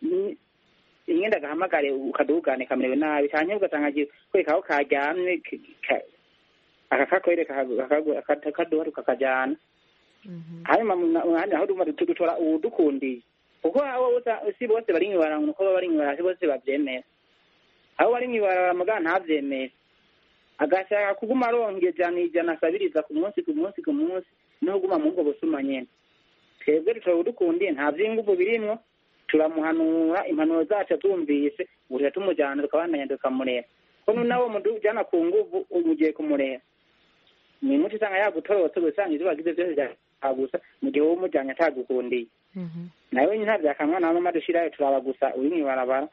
ingenda gahamagare ukadugane kamerewe nabi cyane ugasanga kweka aho kajyamwe akakakwereka akaduha kakajyana hanyuma mwanya aho duma dutora udukundiye kuko abo si bose bari mw'ibarabara nuko bari mw'ibarabara si bose babyemera abo bari mw'ibarabara muga ntabyemera agashaka kuguma aronke ijana ijana asabiriza ku munsi ku munsi ku munsi no kuguma mu ngo busuma nyene twebwe dutora udukundiye nta vy'inguvu birimwo turamuhanura impanuro zacu tumvise burya tumujyana tukabandanya tukamurera ko nawe mujyana ku nguvu umugiye kumurera ni muti usanga yagutorotse usanga ivyo bagize vyose vyagusa mu gihe umujyanye atagukundiye nawe nyine vyakamwa na mama dushirayo turaba gusa uri mw'ibarabara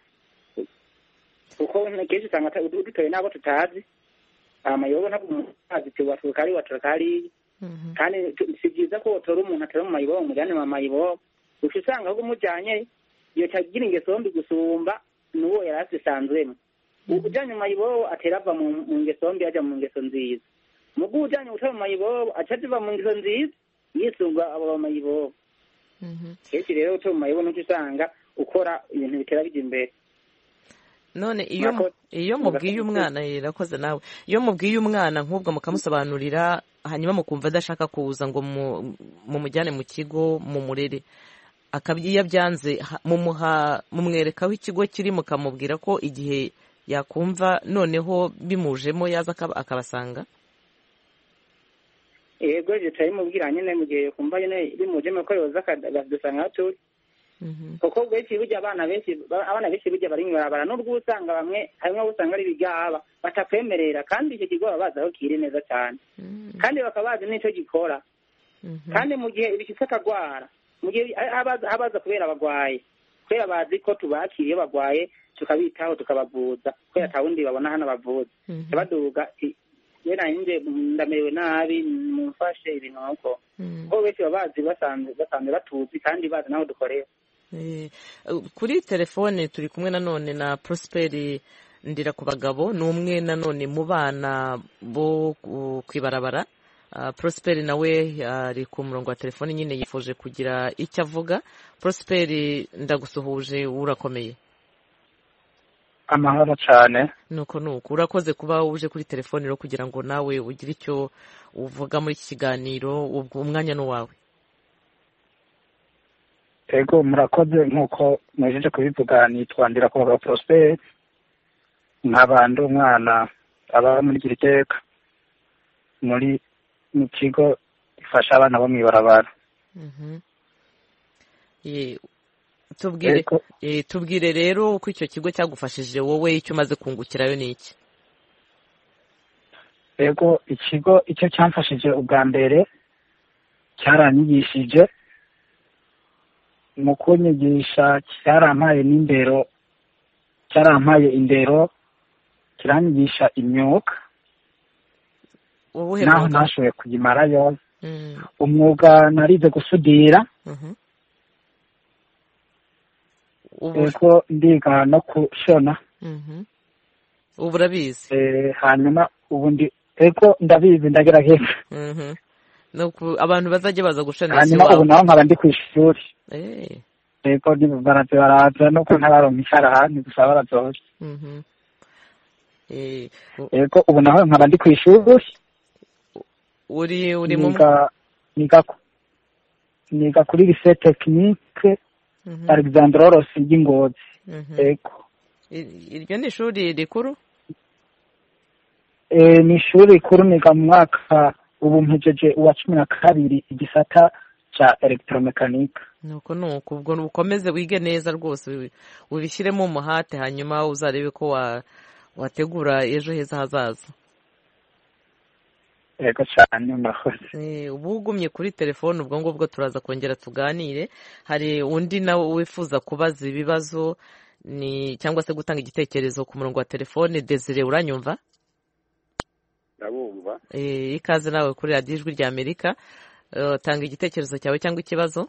kuko kenshi usanga udutoye nabo tutazi amayobo ntabwo azi tuba tukari watukari kandi si byiza ko utora umuntu atari mu mayibobo umujyane mu mayibobo uca usanga ahubwo umujyanye iyo cyagira ingeso mbi gusumba n'uwo yari asisanzwemo ujyanye mu mayibobo atera ava mu ngeso mbi ajya mu ngeso nziza mugu ujyanye utari mu mayibobo aca ava mu ngeso nziza yisunga abo bamayibobo kenshi rero utari mu mayibobo n'uca usanga ukora ibintu bitera bijya imbere. None iyo iyo mubwiye umwana yarakoze nawe iyo mubwiye umwana nk'ubwo mukamusobanurira hanyuma mukumva adashaka kuza ngo mu mujyane mu kigo mu murere akabyiya byanze mumuha mumwerekaho ikigo kiri mukamubwira ko igihe yakumva noneho bimujemo yaza akabasanga yego je tayi mubwira nyine mu gihe kumva nyine bimujemo ko yoza akadusanga turi kuko benshi burya abana benshi abana benshi burya bari mw'ibarabara n'ubwo usanga bamwe harimo usanga ari bigaba batakwemerera kandi icyo kigo babaza aho kiri neza cyane kandi bakabaza n'icyo gikora kandi mu gihe ibishitse akagwara mu gihe abaza kubera abagwaye kubera bazi ko tubakiriye bagwaye tukabitaho tukabavuza kubera atawundi babona hano bavuza baduga yena inde ndamerewe nabi mumfashe ibintu uko ko benshi babazi basanzwe basanzwe batuzi kandi bazi naho dukorera. Kuri telefone turi kumwe nanone na Prosperi ndira ku bagabo n'umwe nanone mu bana bo kwibarabara. Prosperi nawe ari ku murongo wa telefone nyine yifuje kugira icyo avuga. Prosperi ndagusuhuje urakomeye. amahoro cyane. nuko nuko urakoze kuba uje kuri telefone rero kugira ngo nawe ugire icyo uvuga muri iki kiganiro, ubwo umwanya ni uwawe. Ego murakoze nk'uko mwejeje kubivuga, nitwa Ndirakubaga Prosper, nkaba ndi umwana aba muri Giriteka muri mu kigo gifasha abana bo mw'ibarabara. tubwire tubwire rero uko icyo kigo cyagufashije wowe, icyo umaze kungukirayo ni iki? Ego ikigo icyo cyamfashije ubwa mbere cyaranyigishije, mu kunyigisha cyarampaye n'indero, cyarampaye indero, kiranyigisha imyuga naho ntashoboye kuyimarayo. umwuga narize gusudira, ego ndiga no kushona. ubu urabizi? hanyuma ubu ndi ego ndabizi ndagerageza. abantu bazajya baza gushona hanyuma ubu naho nkaba ndi ku ishuri. ego baraza baraza no kuntabaronka icarahani gusa barazoza. ego ubu naho nkaba ndi ku ishuri. uri uri mu niga niga kuri lycée technique Alexandre Rossi y'Ingozi. ego iryo ni ishuri rikuru? eh ni ishuri rikuru, niga mu mwaka ubu mpejeje uwa cumi na kabiri igisata cha electromechanique. nuko nuko ubwo ukomeze wige neza rwose, ubishyiremo umuhate, hanyuma uzarebe ko wa wategura ejo heza hazaza. ego cyane murakoze. ubu ugumye kuri telefone ubwo ngubwo turaza kongera tuganire. hari undi nawe wifuza kubaza ibibazo ni cyangwa se gutanga igitekerezo ku murongo wa telefone. Desire, uranyumva? ndabumva. eh ikaze nawe kuri radiyo Ijwi rya Amerika. Uh, tanga igitekerezo cyawe cyangwa ikibazo.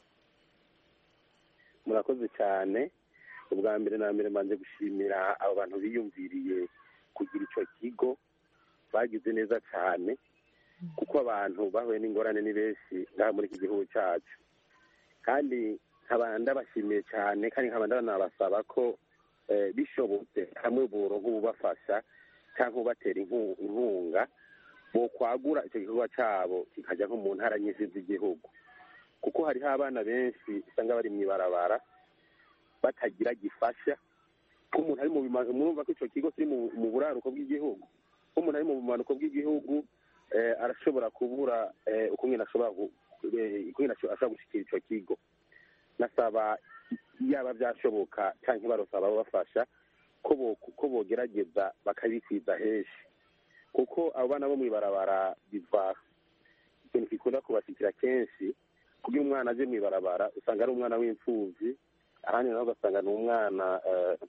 murakoze cyane. ubwa mbere na mbere manje gushimira abo bantu biyumviriye kugira icyo kigo, bagize neza cyane, kuko abantu bahuye n'ingorane ni benshi ngaha muri iki gihugu cyacu, kandi nkaba ndabashimiye cyane, kandi nkaba ndanabasaba ko bishobotse hamwe buro nk'ububafasha cyangwa ubatera inkunga bo kwagura icyo gikorwa cyabo kikajya nko mu ntara nyinshi z'igihugu, kuko hariho abana benshi usanga bari mu ibarabara batagira gifasha. Umuntu ari mu mwumva ko icyo kigo kiri mu buraruko bw'igihugu, umuntu ari mu bumanuko bw'igihugu arashobora kubura ukuntu ashobora ashobora gushyikira icyo kigo. Nasaba yaba byashoboka cyangwa barasaba babafasha ko bogerageza bakabikwiza henshi, kuko abo bana bo mu ibarabara biva ikintu gikunda kubashyikira kenshi. kugira umwana aje mu ibarabara usanga ari umwana w'imfubyi, ahandi naho ugasanga ni umwana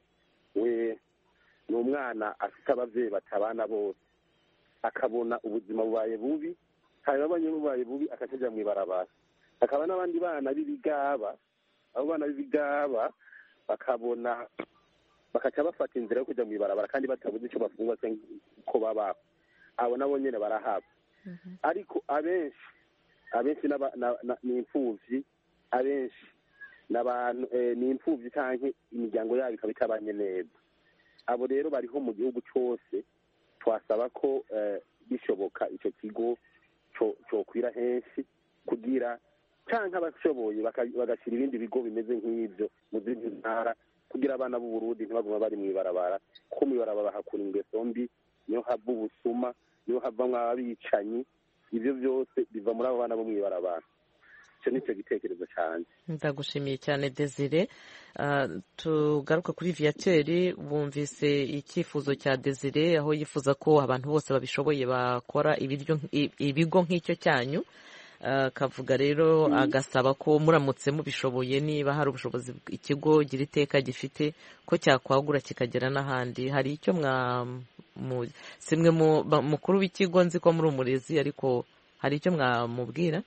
we ni umwana afite ababyeyi batabana bose, akabona ubuzima bubaye bubi, hanyuma abanye bubaye bubi akajya mu ibarabara. Hakaba n'abandi bana b'ibigaba, abo bana b'ibigaba bakabona bakaca bafata inzira yo kujya mu ibarabara kandi batabuze icyo bafungwa cyangwa uko babaho. Abo nabo nyine barahaba. Ariko abenshi abenshi ni imfubyi, abenshi n'abantu ni imfubyi cyangwa imiryango yabo ikaba itabanye neza. Abo rero bariho mu gihugu cyose, twasaba ko bishoboka icyo kigo cyokwira henshi, kugira cyangwa abashoboye bagashyira ibindi bigo bimeze nk'ibyo mu zindi ntara, kugira abana b'u Burundi ntibaguma bari mu ibarabara, kuko mu ibarabara hakura ingeso mbi, niyo hava ubusuma, niyo havamo abicanyi. Ibyo byose biva muri abo bana bo mu ibarabara. Icyo ni cyo gitekerezo cyane. Ndagushimiye cyane Desire. Tugaruka kuri Viateur, bumvise icyifuzo cya Desire aho yifuza ko abantu bose babishoboye bakora ibigo nk'icyo cyanyu. Kavuga rero agasaba ko muramutse mubishoboye, niba hari ubushobozi ikigo gira iteka gifite, ko cyakwagura kikagera n'ahandi. Hari icyo mwa simwe mukuru w'ikigo, nzi ko muri umurezi, ariko hari icyo mwamubwira?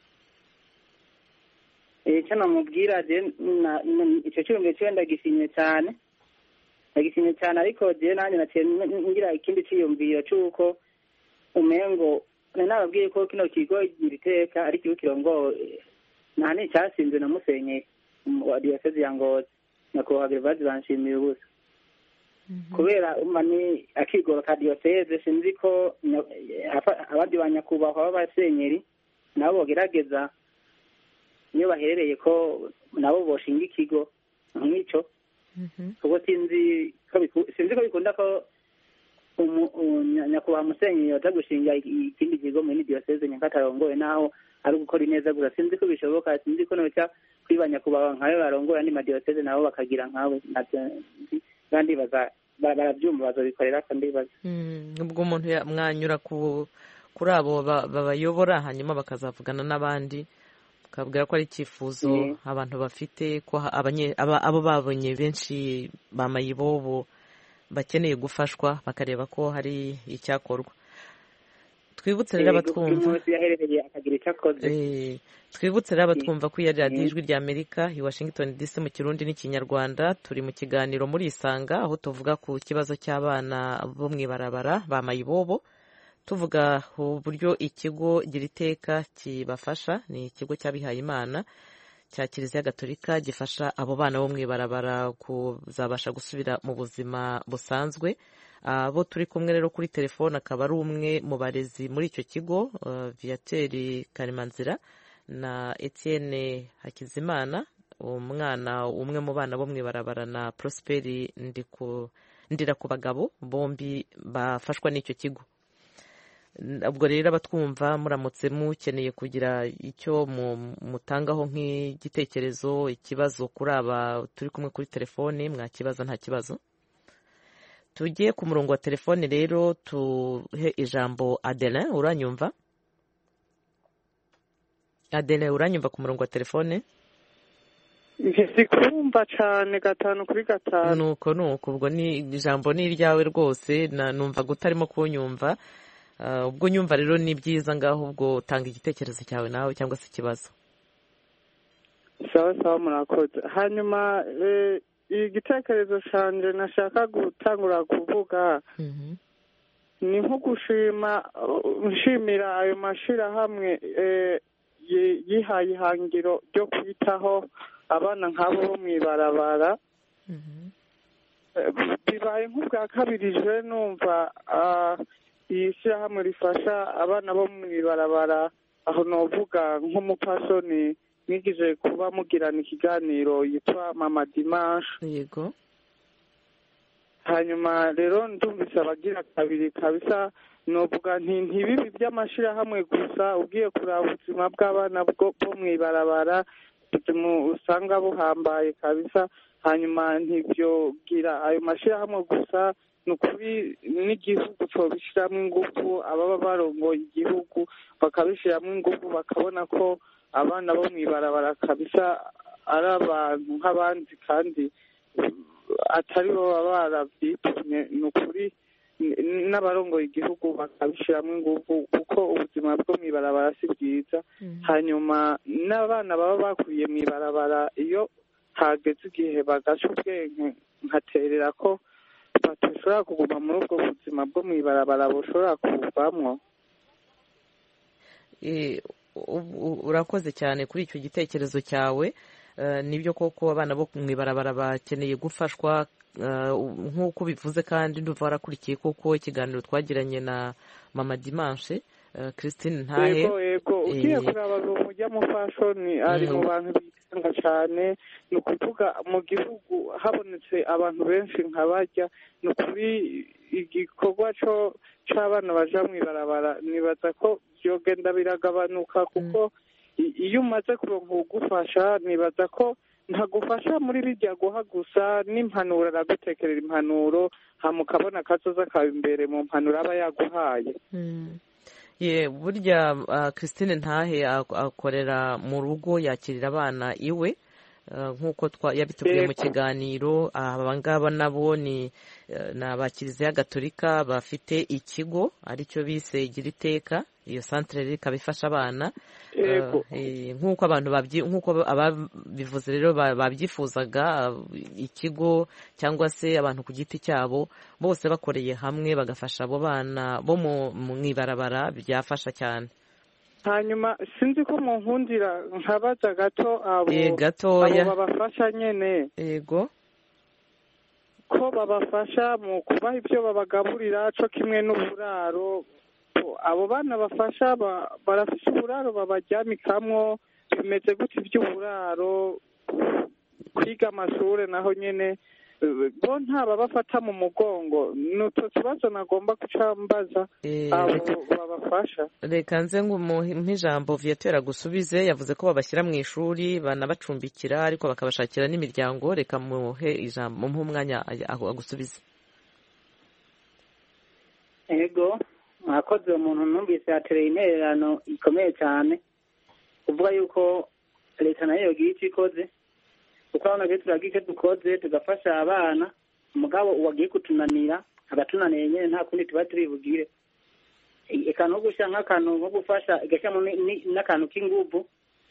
icyo namubwira icyo cyumviro cyo ndagishimye cyane ndagishimye cyane ariko je nanjye naciye ngira ikindi cyiyumviro cy'uko umengo nababwiye ko kino kigo gira iteka ari kigo kirongo nta n'icyasinze na musenye wa diyoseze ya Ngozi, nyakubahwa Gervase banshimiye ubusa. kubera umva ni akigoro ka diyoseze sinzi ko abandi ba nyakubahwa b'abasenyeri nabo bogerageza iyo baherereye ko nabo boshinga ikigo nk'icyo kuko sinzi ko sinzi ko bikunda ko nyakubahwa musenyeri yoza gushinga ikindi kigo muri diyoseze nyakatarongoye naho ari gukora ineza gusa sinzi ko bishoboka sinzi ko noca kwiba nyakubahwa nkayo barongoye andi madiyoseze nabo bakagira nkabo kandi barabyumva bazobikorera kandi baza ubwo umuntu mwanyura kuri abo babayobora hanyuma bakazavugana n'abandi bakabwira ko ari icyifuzo abantu bafite ko abo babonye benshi bamayibobo bakeneye gufashwa bakareba ko hari icyakorwa twibutse rero abatwumva twibutse rero abatwumva ko iya radiyo ijwi rya amerika i washington dc mu kirundi n'ikinyarwanda turi mu kiganiro muri isanga aho tuvuga ku kibazo cy'abana bo mu ibarabara ba mayibobo tuvuga uburyo ikigo gira iteka kibafasha ni ikigo cy'abihaye imana cya kiliziya gatolika gifasha abo bana bo mu ibarabara kuzabasha gusubira mu buzima busanzwe abo turi kumwe rero kuri telefone akaba ari umwe mu barezi muri icyo kigo Viateur Karimanzira na Etienne Hakizimana umwana umwe mu bana bo mu ibarabara na Prosperi ndira ku bagabo bombi bafashwa n'icyo kigo. Ubwo rero abatwumva muramutse mukeneye kugira icyo mutangaho nk'igitekerezo ikibazo kuri aba turi kumwe kuri telefone mwakibaza nta kibazo. Tugiye ku murongo wa telefone rero tuhe ijambo Adelin uranyumva? Adelin uranyumva ku murongo wa telefone? Ntizikumva cyane gatanu kuri gatanu. Nuko nuko ubwo ni ijambo ni iryawe rwose numva gutarimo kunyumva. Ubwo nyumva rero ni byiza ngaho ubwo utanga igitekerezo cyawe nawe cyangwa se ikibazo. Sawa sawa murakoze. Hanyuma igitekerezo canje nashaka gutangura kuvuga ni nko gushima nshimira ayo mashirahamwe yihaye ihangiro ryo kwitaho abana nk'abo bo mw'ibarabara. Bibaye nk'ubwa kabiri je numva iyi shyirahamwe rifasha abana bo mw'ibarabara aho novuga nk'umupasoni nigije kuba mugirana ikiganiro yitwa Mama Dimanche. Yego. Hanyuma rero ndumvise abagira kabiri kabisa novuga nti ntibibi by'amashirahamwe gusa ugiye kuraba ubuzima bw'abana bwo mw'ibarabara usanga buhambaye kabisa. Hanyuma ntibyogira ayo mashirahamwe gusa nukuri n'igihugu cobishiramwo ingufu ababa barongoye igihugu bakabishiramwo ingufu bakabona ko abana bo mw'ibarabara kabisa ari abantu nk'abandi kandi atari bo baba baravyitumye nukuri n'abarongoye igihugu bakabishiramwo ingufu kuko ubuzima bwo mw'ibarabara si bwiza. Hanyuma n'abana baba bakuriye mw'ibarabara iyo hageze igihe bagaca ubwenge nkaterera ko batushobora kuguma muri ubwo buzima bwo mw'ibarabara bushobora kuvamwo. Urakoze cyane kuri icyo gitekerezo cyawe. Nibyo koko abana bo mw'ibarabara bakeneye gufashwa nk'uko bivuze kandi ndumva warakurikiye koko ikiganiro twagiranye na Mama Dimanche Christine Ntahe. Yego yego ugiye kuraba umujya mu fashion ari mu bantu bitanga cyane ni ukuvuga mu gihugu habonetse abantu benshi nk'abajya ni ukuri igikorwa cyo c'abana baja mw'ibarabara nibaza ko byogenda biragabanuka kuko iyo umaze kuronka ugufasha nibaza ko ntagufasha muri bijya guha gusa n'impanuro aragutekerera impanuro hama ukabona akazoza kawe imbere mu mpanuro aba yaguhaye. Ye burya Christine Ntahe akorera mu rugo yakirira abana iwe nk'uko yabitubwiye mu kiganiro. Abangaba nabo ni abakiliziya gatolika bafite ikigo aricyo bise gira iteka. Iyo santere rero ikaba ifasha abana nk'uko abantu nk'uko ababivuze rero babyifuzaga ikigo cyangwa se abantu ku giti cyabo bose bakoreye hamwe bagafasha abo bana bo mu ibarabara byafasha cyane. Hanyuma sinzi ko mu nkundira nkabaza gato abo gatoya babafasha nyene. Yego. ko babafasha mu kubaha ibyo babagaburira cyo kimwe n'uburaro. Abo bana bafasha barafise uburaro babaryamikamwo, bimeze gute iby'uburaro, kwiga amashuri naho nyine bo ntababafata mu mugongo. ni utwo tubazo nagomba guca mbaza abo babafasha. reka nze nk'ijambo Viateur agusubize. yavuze ko babashyira mu ishuri banabacumbikira ariko bakabashakira n'imiryango. reka muhe ijambo, muhe umwanya agusubize. ego mwakoze. umuntu numvise yatereye intererano ikomeye cyane kuvuga yuko leta nayo yogira icyo ikoze, kuko abana benshi turagira icyo dukoze tugafasha abana, umugabo uwagiye kutunanira agatunaniye nyine nta kundi tuba turibugire. eka no gushyira nk'akantu nko gufasha igashyiramo n'akantu k'inguvu,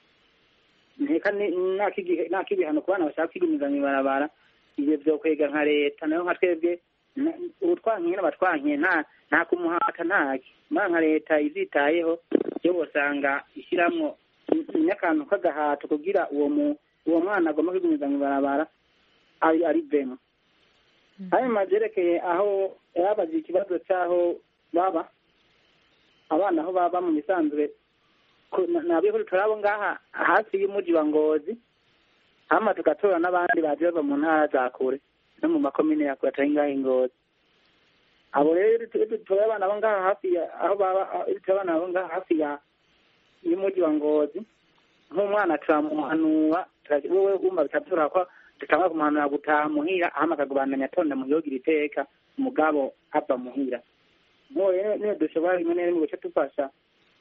nta k'ibihano ku bana bashaka kwigumiza mu ibarabara. ibyo byokwega nka leta nayo nka twebwe ubu twankiye n'abatwankiye nta kumuhata ntaki mba nka leta izitayeho yo bosanga ishyiramo n'akantu k'agahato kugira uwo mu uwo mwana agomba kwigumiza mu ibarabara ari ari vemo. hanyuma byerekeye aho yabaze ikibazo cy'aho baba abana aho baba mu misanzwe nabyo turabo ngaha hafi y'umuji wa Ngozi, hama tugatora n'abandi baje bava mu ntara za kure no mu makomine ya kure atari ngaha Ngozi. abo rero tutora abana abo ngaha hafi aho baba, tutora abana abo ngaha hafi y'umuji wa Ngozi. nk'umwana turamuhanura wowe wumva bitatura ko tutanga kumuhanura gutaha muhira hama akagubandanya atonda mu gihugu iteka umugabo ava muhira. nk'uwo niyo dushobora rimwe na rimwe guca tufasha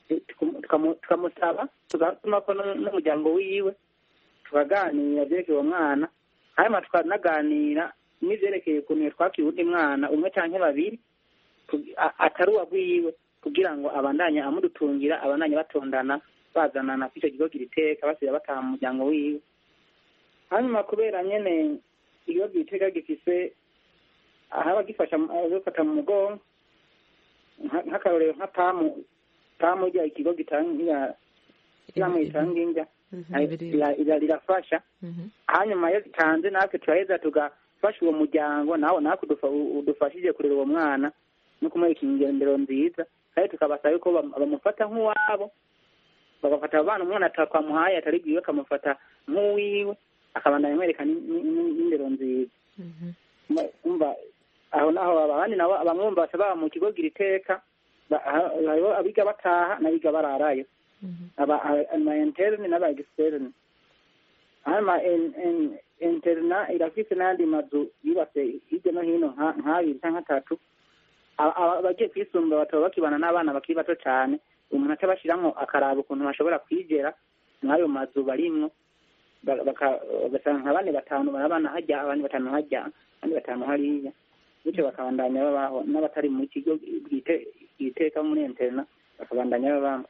tukamusaba tugatuma ko n'umuryango wiwe tukaganira byerekeye uwo mwana, hanyuma tukanaganira n'ibyerekeye ukuntu twakira undi mwana umwe cyangwa babiri atari uwa wiwe kugira ngo abandanye amudutungira, abandanye batondana bazanana kw'icyo kigo kiriteka basiba bataha mu muryango wiwe. hanyuma kubera nyene iyo giteka gifise ahaba gifasha gufata mu mugongo nk'akarorero nka pamu pamu rya ikigo gitangira kiramwe itanginja rirafasha. hanyuma iyo gitanze natwe turaheza tugafasha uwo muryango nawo natwe udufashije kurera uwo mwana no kumwereka ingendero nziza, kandi tukabasaba yuko bamufata nk'uwabo, bagafata abana umwana atakwamuhaye atari bwiwe akamufata nk'uwiwe, akabandanya amwereka n'indero nziza. umva aho naho abandi nabo abamwumva basaba mu kigo giriteka hariho abiga bataha n'abiga bararayo, ama interne n'aba externe. hanyuma interna irafise n'andi mazu yubatse hirya no hino nk'abiri cyangwa atatu. abagiye kwisumba bataba bakibana n'abana bakiri bato cyane, umuntu atabashyiramo akaraba ukuntu bashobora kwigera n'ayo mazu barimwo, bagasanga nka bane batanu barabana hajya, abandi batanu hajya, abandi batanu hariya, bityo bakabandanya babaho. n'abatari mu kigo giteka muri interna bakabandanya babamo.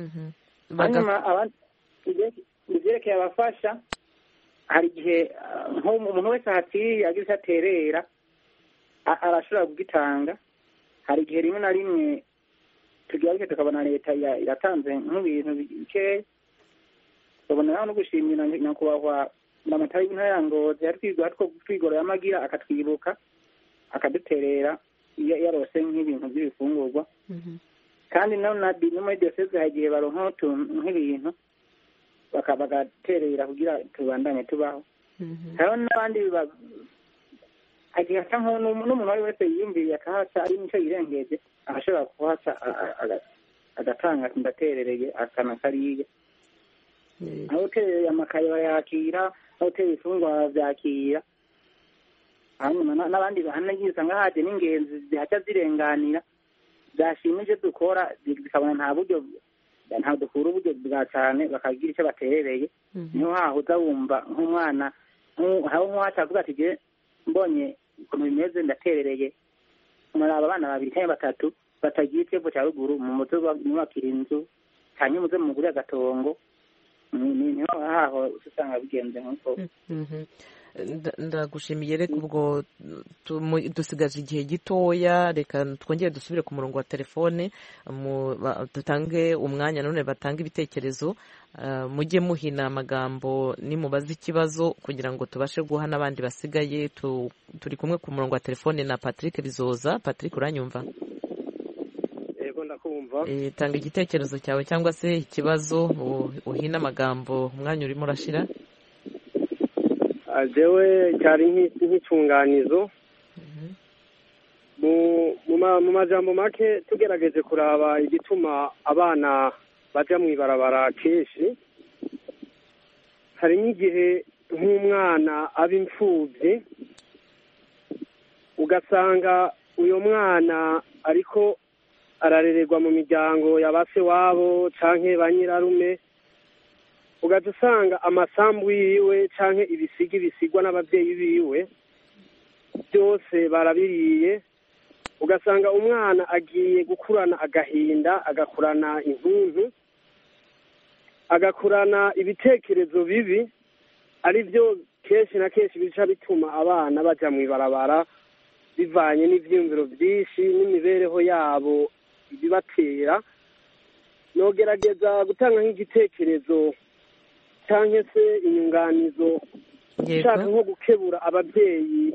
hanyuma ibyerekeye abafasha, hari igihe umuntu wese ahatiriye agira icyo aterera arashobora kugitanga. hari igihe rimwe na rimwe tugira tukabona leta iratanze nk'ibintu bikeya, tukabona no gushimira nyakubahwa ndamatari w'intara ya Ngozi twigorora amagira akatwibuka akaduterera yarose nk'ibintu by'ibifungurwa. kandi no muri diyoseze hari igihe baronka nk'ibintu bagaterera kugira tubandanye tubaho. hariho n'abandi agihasa n'umuntu wari wese yiyumviriye akahaca ari nicyo yirengeje ashobora kuhaca agatanga ndaterereye akana kariye. aho utereye amakaye bayakira, aho utereye ifungwa byakira. hanyuma n'abandi bahanagiza ngahaje n'ingenzi zihaca zirenganira zashimije dukora zikabona nta buryo nta dukura uburyo bwa cyane bakagira icyo baterereye. niho hahuza wumva nk'umwana aho nk'uwaca kuvuga ati je mbonye ukuntu bimeze ndaterereye, muri aba bana babiri cyangwa batatu batagiye ikigo cya ruguru mu muzo mwubakira inzu hanyuma muze mugure agatongo, niho haho usanga bigenze nk'uko. ndagushimiye reka ubwo dusigaje igihe gitoya reka twongere dusubire ku murongo wa telefone dutange umwanya none batange ibitekerezo mujye muhina amagambo nimubaze ikibazo kugira ngo tubashe guha n'abandi basigaye turi kumwe ku murongo wa telefone na Patrick Bizoza. Patrick uranyumva? Yego ndakumva. Eh tanga igitekerezo cyawe cyangwa se ikibazo uhina amagambo umwanya urimo urashira. Ajewe cyari nk'icunganizo mu majambo make tugerageje kuraba igituma abana baja mu ibarabara kenshi hari n'igihe nk'umwana aba imfuvyi ugasanga uyo mwana ariko ararererwa mu miryango ya base wabo canke ba nyirarume ugaca usanga amasambu yiwe canke ibisigi bisigwa n'abavyeyi biwe byose barabiriye ugasanga umwana agiye gukurana agahinda agakurana intuntu agakurana ibitekerezo bibi ari byo kenshi na kenshi bica bituma abana baja mu ibarabara bivanye n'ivyiyumviro vyinshi n'imibereho yabo ibibatera. Nogerageza gutanga nk'igitekerezo canke se inyunganizo nshaka nko gukebura abavyeyi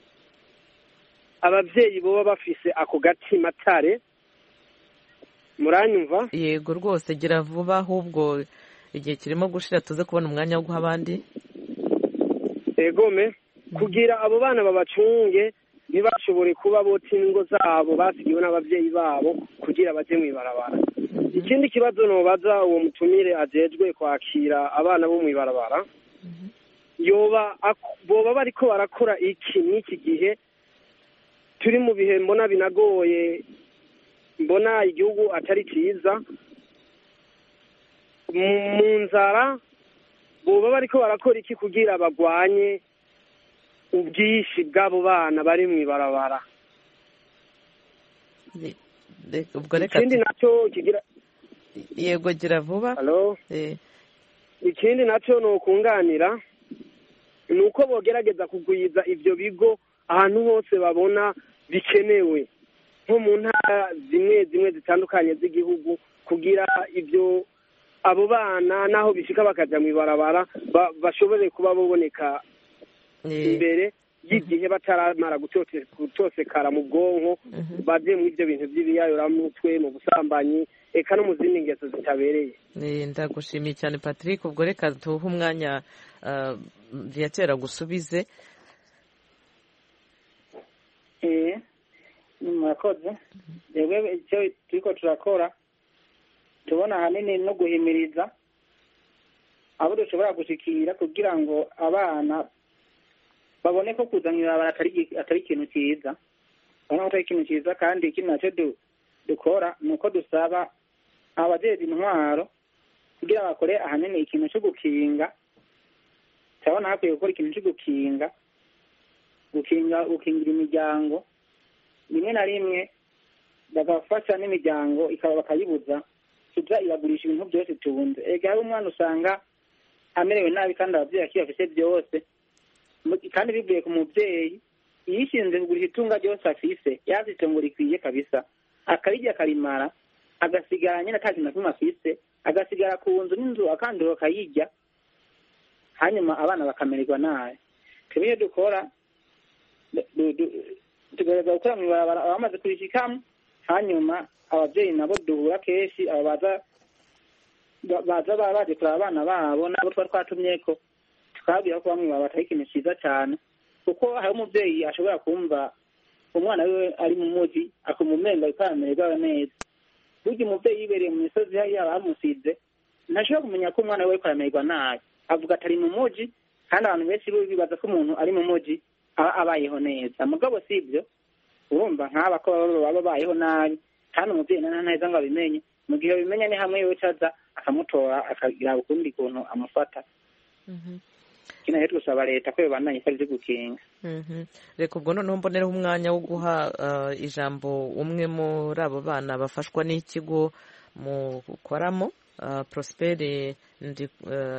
abavyeyi boba bafise ako gatima tare. Muranyumva? Yego rwose gira vuba ahubwo igihe kirimo gushira tuze kubona umwanya wo guha abandi. Egome kugira abo bana babacunge ntibashobore kuba bota ingo zabo basigiwe n'abavyeyi babo kugira baje mu ibarabara. Ikindi kibazo nobaza uwo mutumire ajejwe kwakira abana bo mu ibarabara yoba boba bariko barakora iki n'iki gihe turi mu bihe mbona binagoye mbona igihugu atari cyiza mu nzara boba bariko barakora iki kugira bagwanye ubwishi bw'abo bana bari mu ibarabara. Ikindi nacyo kigira yego gira vuba. Hello? Eh. Ikindi nacyo no kunganira nuko bogerageza kugwiza ivyo bigo ahantu hose babona bikenewe nko mu ntara zimwe zimwe zitandukanye z'igihugu kugira ivyo abo bana naho bishika bakaja mu ibarabara bashobore kuba baboneka imbere y'igihe bataramara gutosekara mu bwonko baje mu ivyo bintu by'ibiyayoramutwe mu busambanyi eka no mu zindi ngeso zitabereye. Ndagushimiye cyane Patrick ubwo reka tuhe umwanya Viateur gusubize. Eh murakoze yewe icyo turiko turakora tubona hanini no guhimiriza abo dushobora gushikira kugira ngo abana babone ko kuzanira atari atari ikintu cyiza bana atari ikintu cyiza kandi ikindi nacyo dukora nuko dusaba abajeje intwaro kugira bakore ahanini ikintu cyo gukinga cyabona hakwiye gukora ikintu cyo gukinga gukinga gukingira imiryango rimwe na rimwe bagafasha n'imiryango ikaba bakayibuza kuja iragurisha ibintu byose tubunze. Ega hari umwana usanga amerewe nabi kandi abavyeyi akiyafise byose kandi bivuye ku muvyeyi yishinze kugurisha itunga ryose afise yazi itongo rikwiye kabisa akarijya akarimara agasigara nyine atakintu na kimwe afise agasigara ku nzu n'inzu akandura akayirya hanyuma abana bakamererwa nabi. Twebwe dukora tugerageza gukora mu ibarabara abamaze kurishikamo hanyuma abavyeyi nabo duhura kenshi abo baza baza baje kuraba abana babo nabo twari twatumyeko tukabwira ko bamwe babatari ikintu cyiza cyane kuko hari umuvyeyi ashobora kumva umwana wiwe ari mu muji akumumenga ikamererwa neza burya umuvyeyi yibereye mu misozi hariya bamusize ntashobora kumenya ko umwana wiwe aramererwa nabi avuga atari mu muji kandi abantu benshi bibaza ko umuntu ari mu muji abayeho neza mugabo sibyo urumva nk'aba ko baba babayeho nabi kandi umuvyeyi nana neza ngo abimenye mu gihe bimenya ni hamwe yo caza akamutora akagira ukundi kuntu amufata. Mhm. Kina hetu gusaba leta ko yobandanye ifari gukinga. Mhm. Reka ubwo noneho mbonereho umwanya wo guha uh, ijambo umwe muri abo bana bafashwa n'ikigo mu koramo uh, Prosper ndi uh,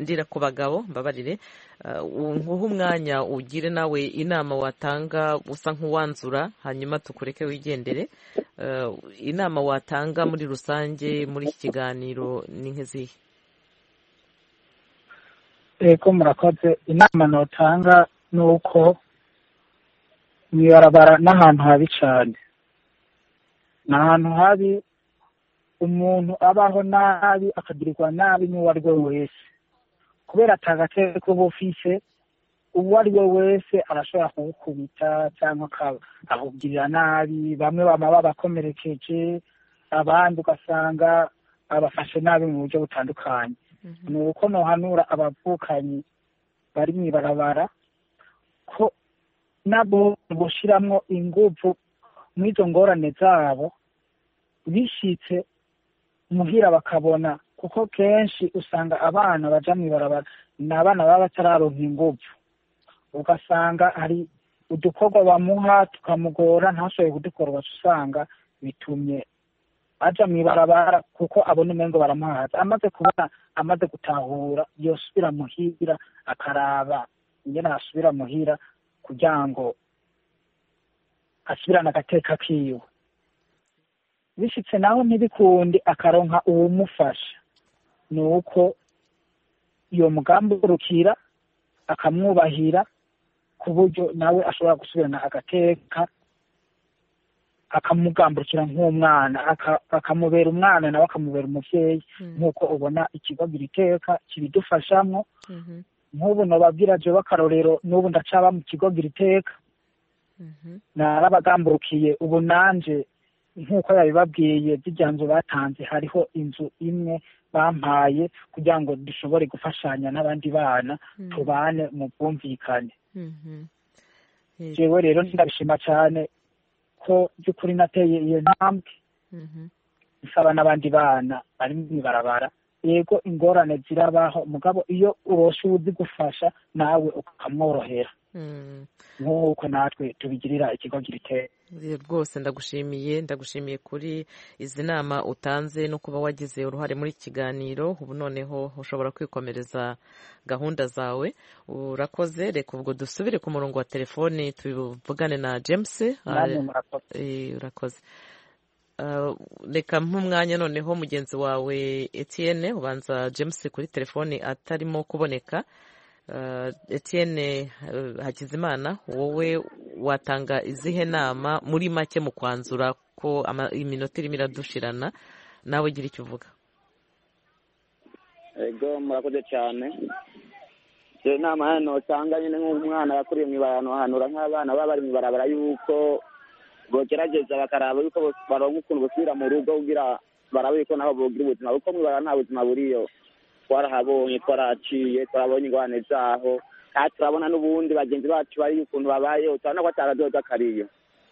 ndira ku bagabo mbabarire nguhe umwanya ugire nawe inama watanga usa nk'uwanzura hanyuma tukureke wigendere. Inama watanga muri rusange muri iki kiganiro ni nk'izihe? Eko murakoze. Inama notanga ni uko mwibarabara n'ahantu habi cyane, ni ahantu habi umuntu abaho nabi akagirirwa nabi n'uwo ari we wese, kubera atagateka kuba ufise uwo ari we wese arashobora kugukubita cyangwa akakugirira nabi. Bamwe bama babakomerekeje, abandi ugasanga abafashe nabi mu buryo butandukanye. Ni uko nohanura abavukanyi bari mwibarabara ko nabo gushiramwo inguvu mw'izo ngorane zabo, bishitse muhira bakabona, kuko kenshi usanga abana baja mwibarabara ni abana baba batararonka inguvu, ugasanga hari udukorwa bamuha tukamugora ntashoboye kudukora, ugaca usanga bitumye aja mwibarabara kuko abona umengo baramuhaza. Amaze kubona amaze gutahura yosubira muhira akaraba ingene asubira muhira kugira ngo asubirane agateka kiwe. Bishitse naho ntibikundi akaronka uwumufasha, ni uko iyo mugamburukira akamwubahira ku buryo nawe ashobora gusubirana agateka, akamugamburukira nk'umwana, akamubera umwana nawe akamubera umuvyeyi. Nk'uko ubona ikigo Giriteka kibidufashamwo. Nk'ubu nobabwira jewe akarorero, n'ubu ndacaba mu kigo Giriteka, narabagamburukiye. Ubu nanje nk'uko yabibabwiye zirya nzu batanze, hariho inzu imwe bampaye kugira ngo dushobore gufashanya n'abandi bana tubane mu bwumvikane. Jewe rero ndabishima cyane ko by'ukuri nateye iyo ntambwe, nsaba n'abandi bana bari mwibarabara. Yego ingorane zirabaho, mugabo iyo uroshe uzi gufasha nawe ukamworohera nk'uko natwe tubigirira ikigo Giriteka. Rwose ndagushimiye ndagushimiye kuri izi nama utanze no kuba wagize uruhare muri kiganiro. Ubu noneho ushobora kwikomereza gahunda zawe. Urakoze. Reka ubwo dusubire ku murongo wa telefoni tuvugane na James. Urakoze. Reka nk'umwanya noneho mugenzi wawe Etienne, ubanza James kuri telefoni atarimo kuboneka. Etienne Hakizimana, wowe watanga izihe nama muri make mu kwanzura ko iminota irimo iradushirana, nawe gira icyo uvuga? Ego murakoze cyane. Je nama hano tanga nyine nk'umwana yakuriye mwibarano hanura nk'abana baba bari mwibarabara yuko bogerageza bakaraba yuko baronka ukuntu bosubira mu rugo kugira barabe ko naho bogira ubuzima, kuko mwibarano nta buzima buriyo. Twarahabonye, twaraciye, twarabonye ingwane zaho, kandi turabona n'ubundi bagenzi bacu bari ukuntu babayeho, turabona ko ataradoda akariyo.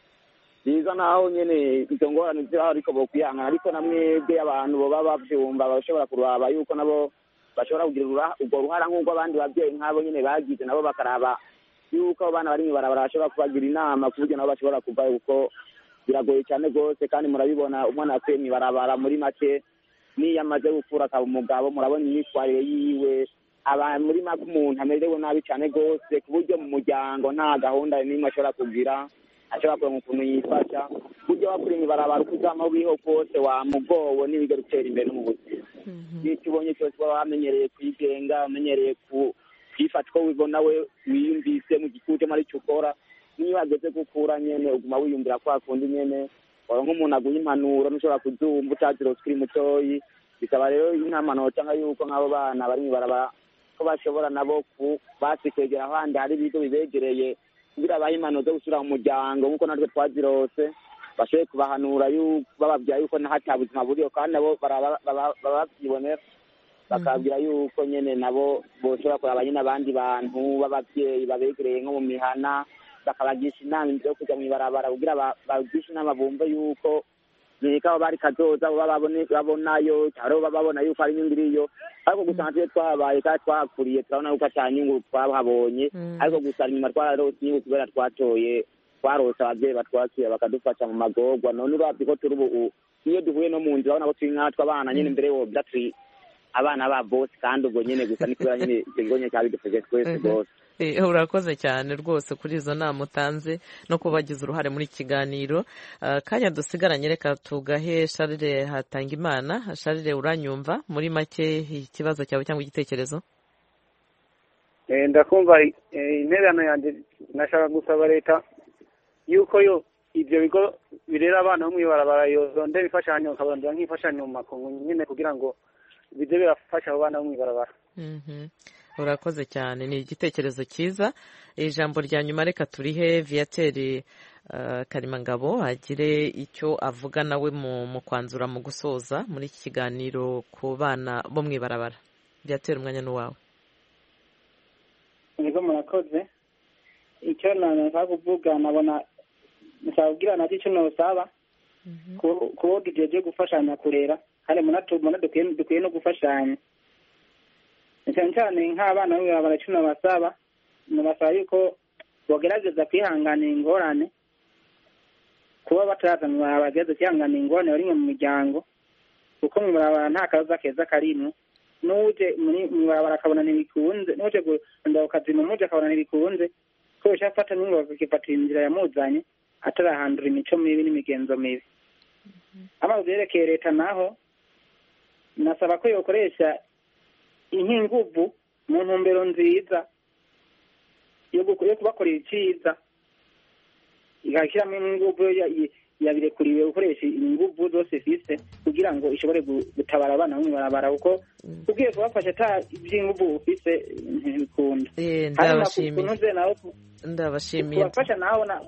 Biza naho nyene izo ngorane ziraho ariko bokwihangana, ariko namwebwe abantu boba bavyumva bashobora kuraba yuko nabo bashobora kugira urwo ruhara nk'ubwo abandi babyeyi nk'abo nyene bagize, nabo bakaraba yuko abana bari mwibarabara bashobora kubagira inama ku buryo nabo bashobora kuvayo, kuko biragoye cyane rwose. Kandi murabibona umwana akuye mwibarabara muri make niyo amaze gukura akaba umugabo, murabona imyitwarire yiwe aba muri make umuntu amerewe nabi cyane rwose, ku buryo mu muryango nta gahunda n'imwe ashobora kugira, ashobora kuronka ukuntu yifasha. Buryo wakuriye mwibarabara uko uzamaho uriho kose wamugowe n'ibiga gutera imbere no mu buzima. N'icyo ubonye cyose uba wamenyereye kwigenga, wamenyereye kwifata uko wibona we wiyumvise mu gikuje muri cyo ukora. Niyo hageze gukura nyene uguma wiyumvira kwa kundi nyene, waronka umuntu aguha impanuro ntushobora kuzumva utazira ukiri mutoyi. Bisaba rero inama notanga yuko nk'abo bana bari mwibarabara ko bashobora nabo basi kwegera ahandi hari ibigo bibegereye kugira abahe impanuro zo gusubira mu muryango nk'uko natwe twazirose, bashoboye kubahanura yuko bababwira yuko nta buzima buriyo, kandi nabo babyibonera bakabwira yuko nyene nabo boshobora kuraba nyine abandi bantu b'ababyeyi babegereye nko mu mihana, bakabagisha inama yo kujya mwibarabara kugira bagisha inama bumve yuko niko bari kazoza babonayo cyaro babona yuko ari inyungu iriyo. Ariko gusa natwe twahabaye kandi twahakuriye turabona yuko atanyungu twahabonye, ariko gusa nyuma twararose inyungu kubera twatoye twarose ababyeyi batwakira bakadufasha mu magorwa. None urabye ko turi ubu iyo duhuye no mu nzira urabona ko turi nkatwe abana nyine imbere yo byatri abana ba bose kandi ubwo nyine gusa ni kubera nyine icyo kigo nyine cyabidufashije twese rwose. Urakoze cyane rwose kuri izo nama utanze no kuba wagize uruhare muri iki kiganiro. Kanya dusigaranye reka tugahe Charles Hatangimana. Charles, uranyumva muri make ikibazo cyawe cyangwa igitekerezo? Ndakumva intererano yanjye. Nashaka gusaba leta yuko yo ibyo bigo birera abana bo mw'ibarabara yozondera imfashanyo bakabandura nk'imfashanyo mu makungu nyine kugira ngo bize birafasha abo bana bo mw'ibarabara. Urakoze cyane, ni igitekerezo cyiza. Ijambo rya nyuma reka turihe Viateur Karimangabo agire icyo avuga nawe mu kwanzura mu gusoza muri iki kiganiro ku bana bo mw'ibarabara. Viateur, umwanya ni wawe. Nigo murakoze. Icyo nashaka kuvuga nabona nshaka nacyo icyo nosaba ko tugiye gufashanya kurera kandi muna dukwiye no gufashanya cyane cyane nk'abana b'abana cumi basaba nabasaba yuko bogerageza kwihanganira ingorane kuba batarazanwa abageze kwihangana ingorane bari mu miryango kuko mu barabara nta kaza keza karimwe n'uje mu barabara akabona ntibikunze n'uje genda ukazima muje akabona ntibikunze ko yafata n'ingo akifatira inzira yamuzanye atarahandura imico mibi n'imigenzo mibi. Ama byerekeye leta naho nasaba ko yokoresha inkinguvu mu ntumbero nziza yo kubakorera icyiza igashyiramo inguvu yabirekuriwe gukoresha inguvu zose ifise kugira ngo ishobore gutabara abana bo mw'ibarabara kuko ugiye kubafasha ata iby'inguvu ufise ntibikunda. Ndabashimiye kubafasha naho na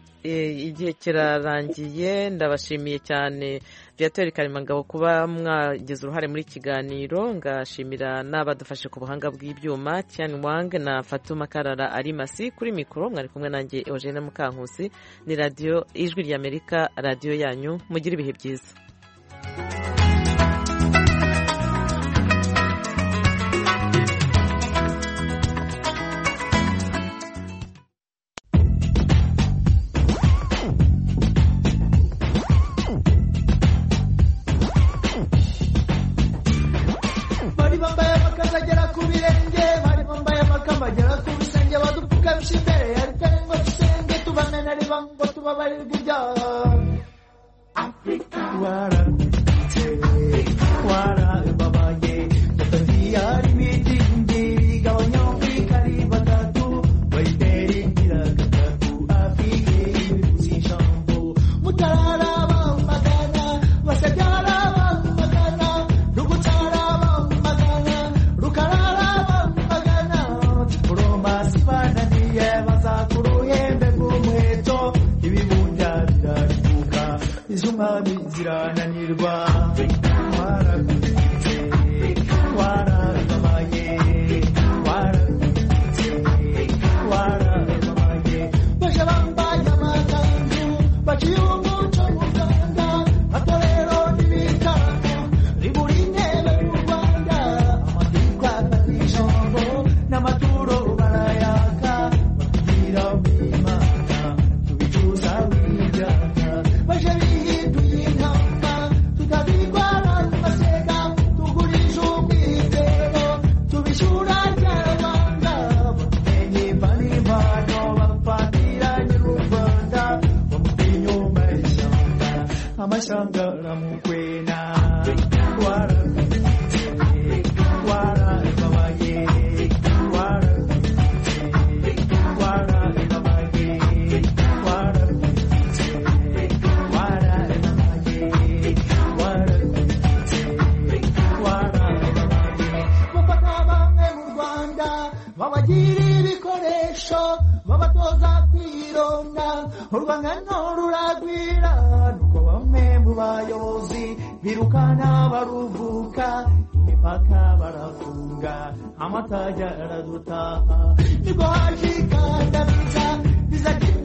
igihe kirarangiye. Ndabashimiye cyane Viateur Karimangabo kuba mwagize uruhare muri kiganiro. Ngashimira n'abadufashe ku buhanga bw'ibyuma Tian Wang na Fatuma Karara Arimasi. Kuri mikoro mwari kumwe nanjye Eugene Mukankusi. Ni radio Ijwi ry'Amerika, radio yanyu. Mugire ibihe byiza. Amataja aradutaha, niko hashika ndabiza, biza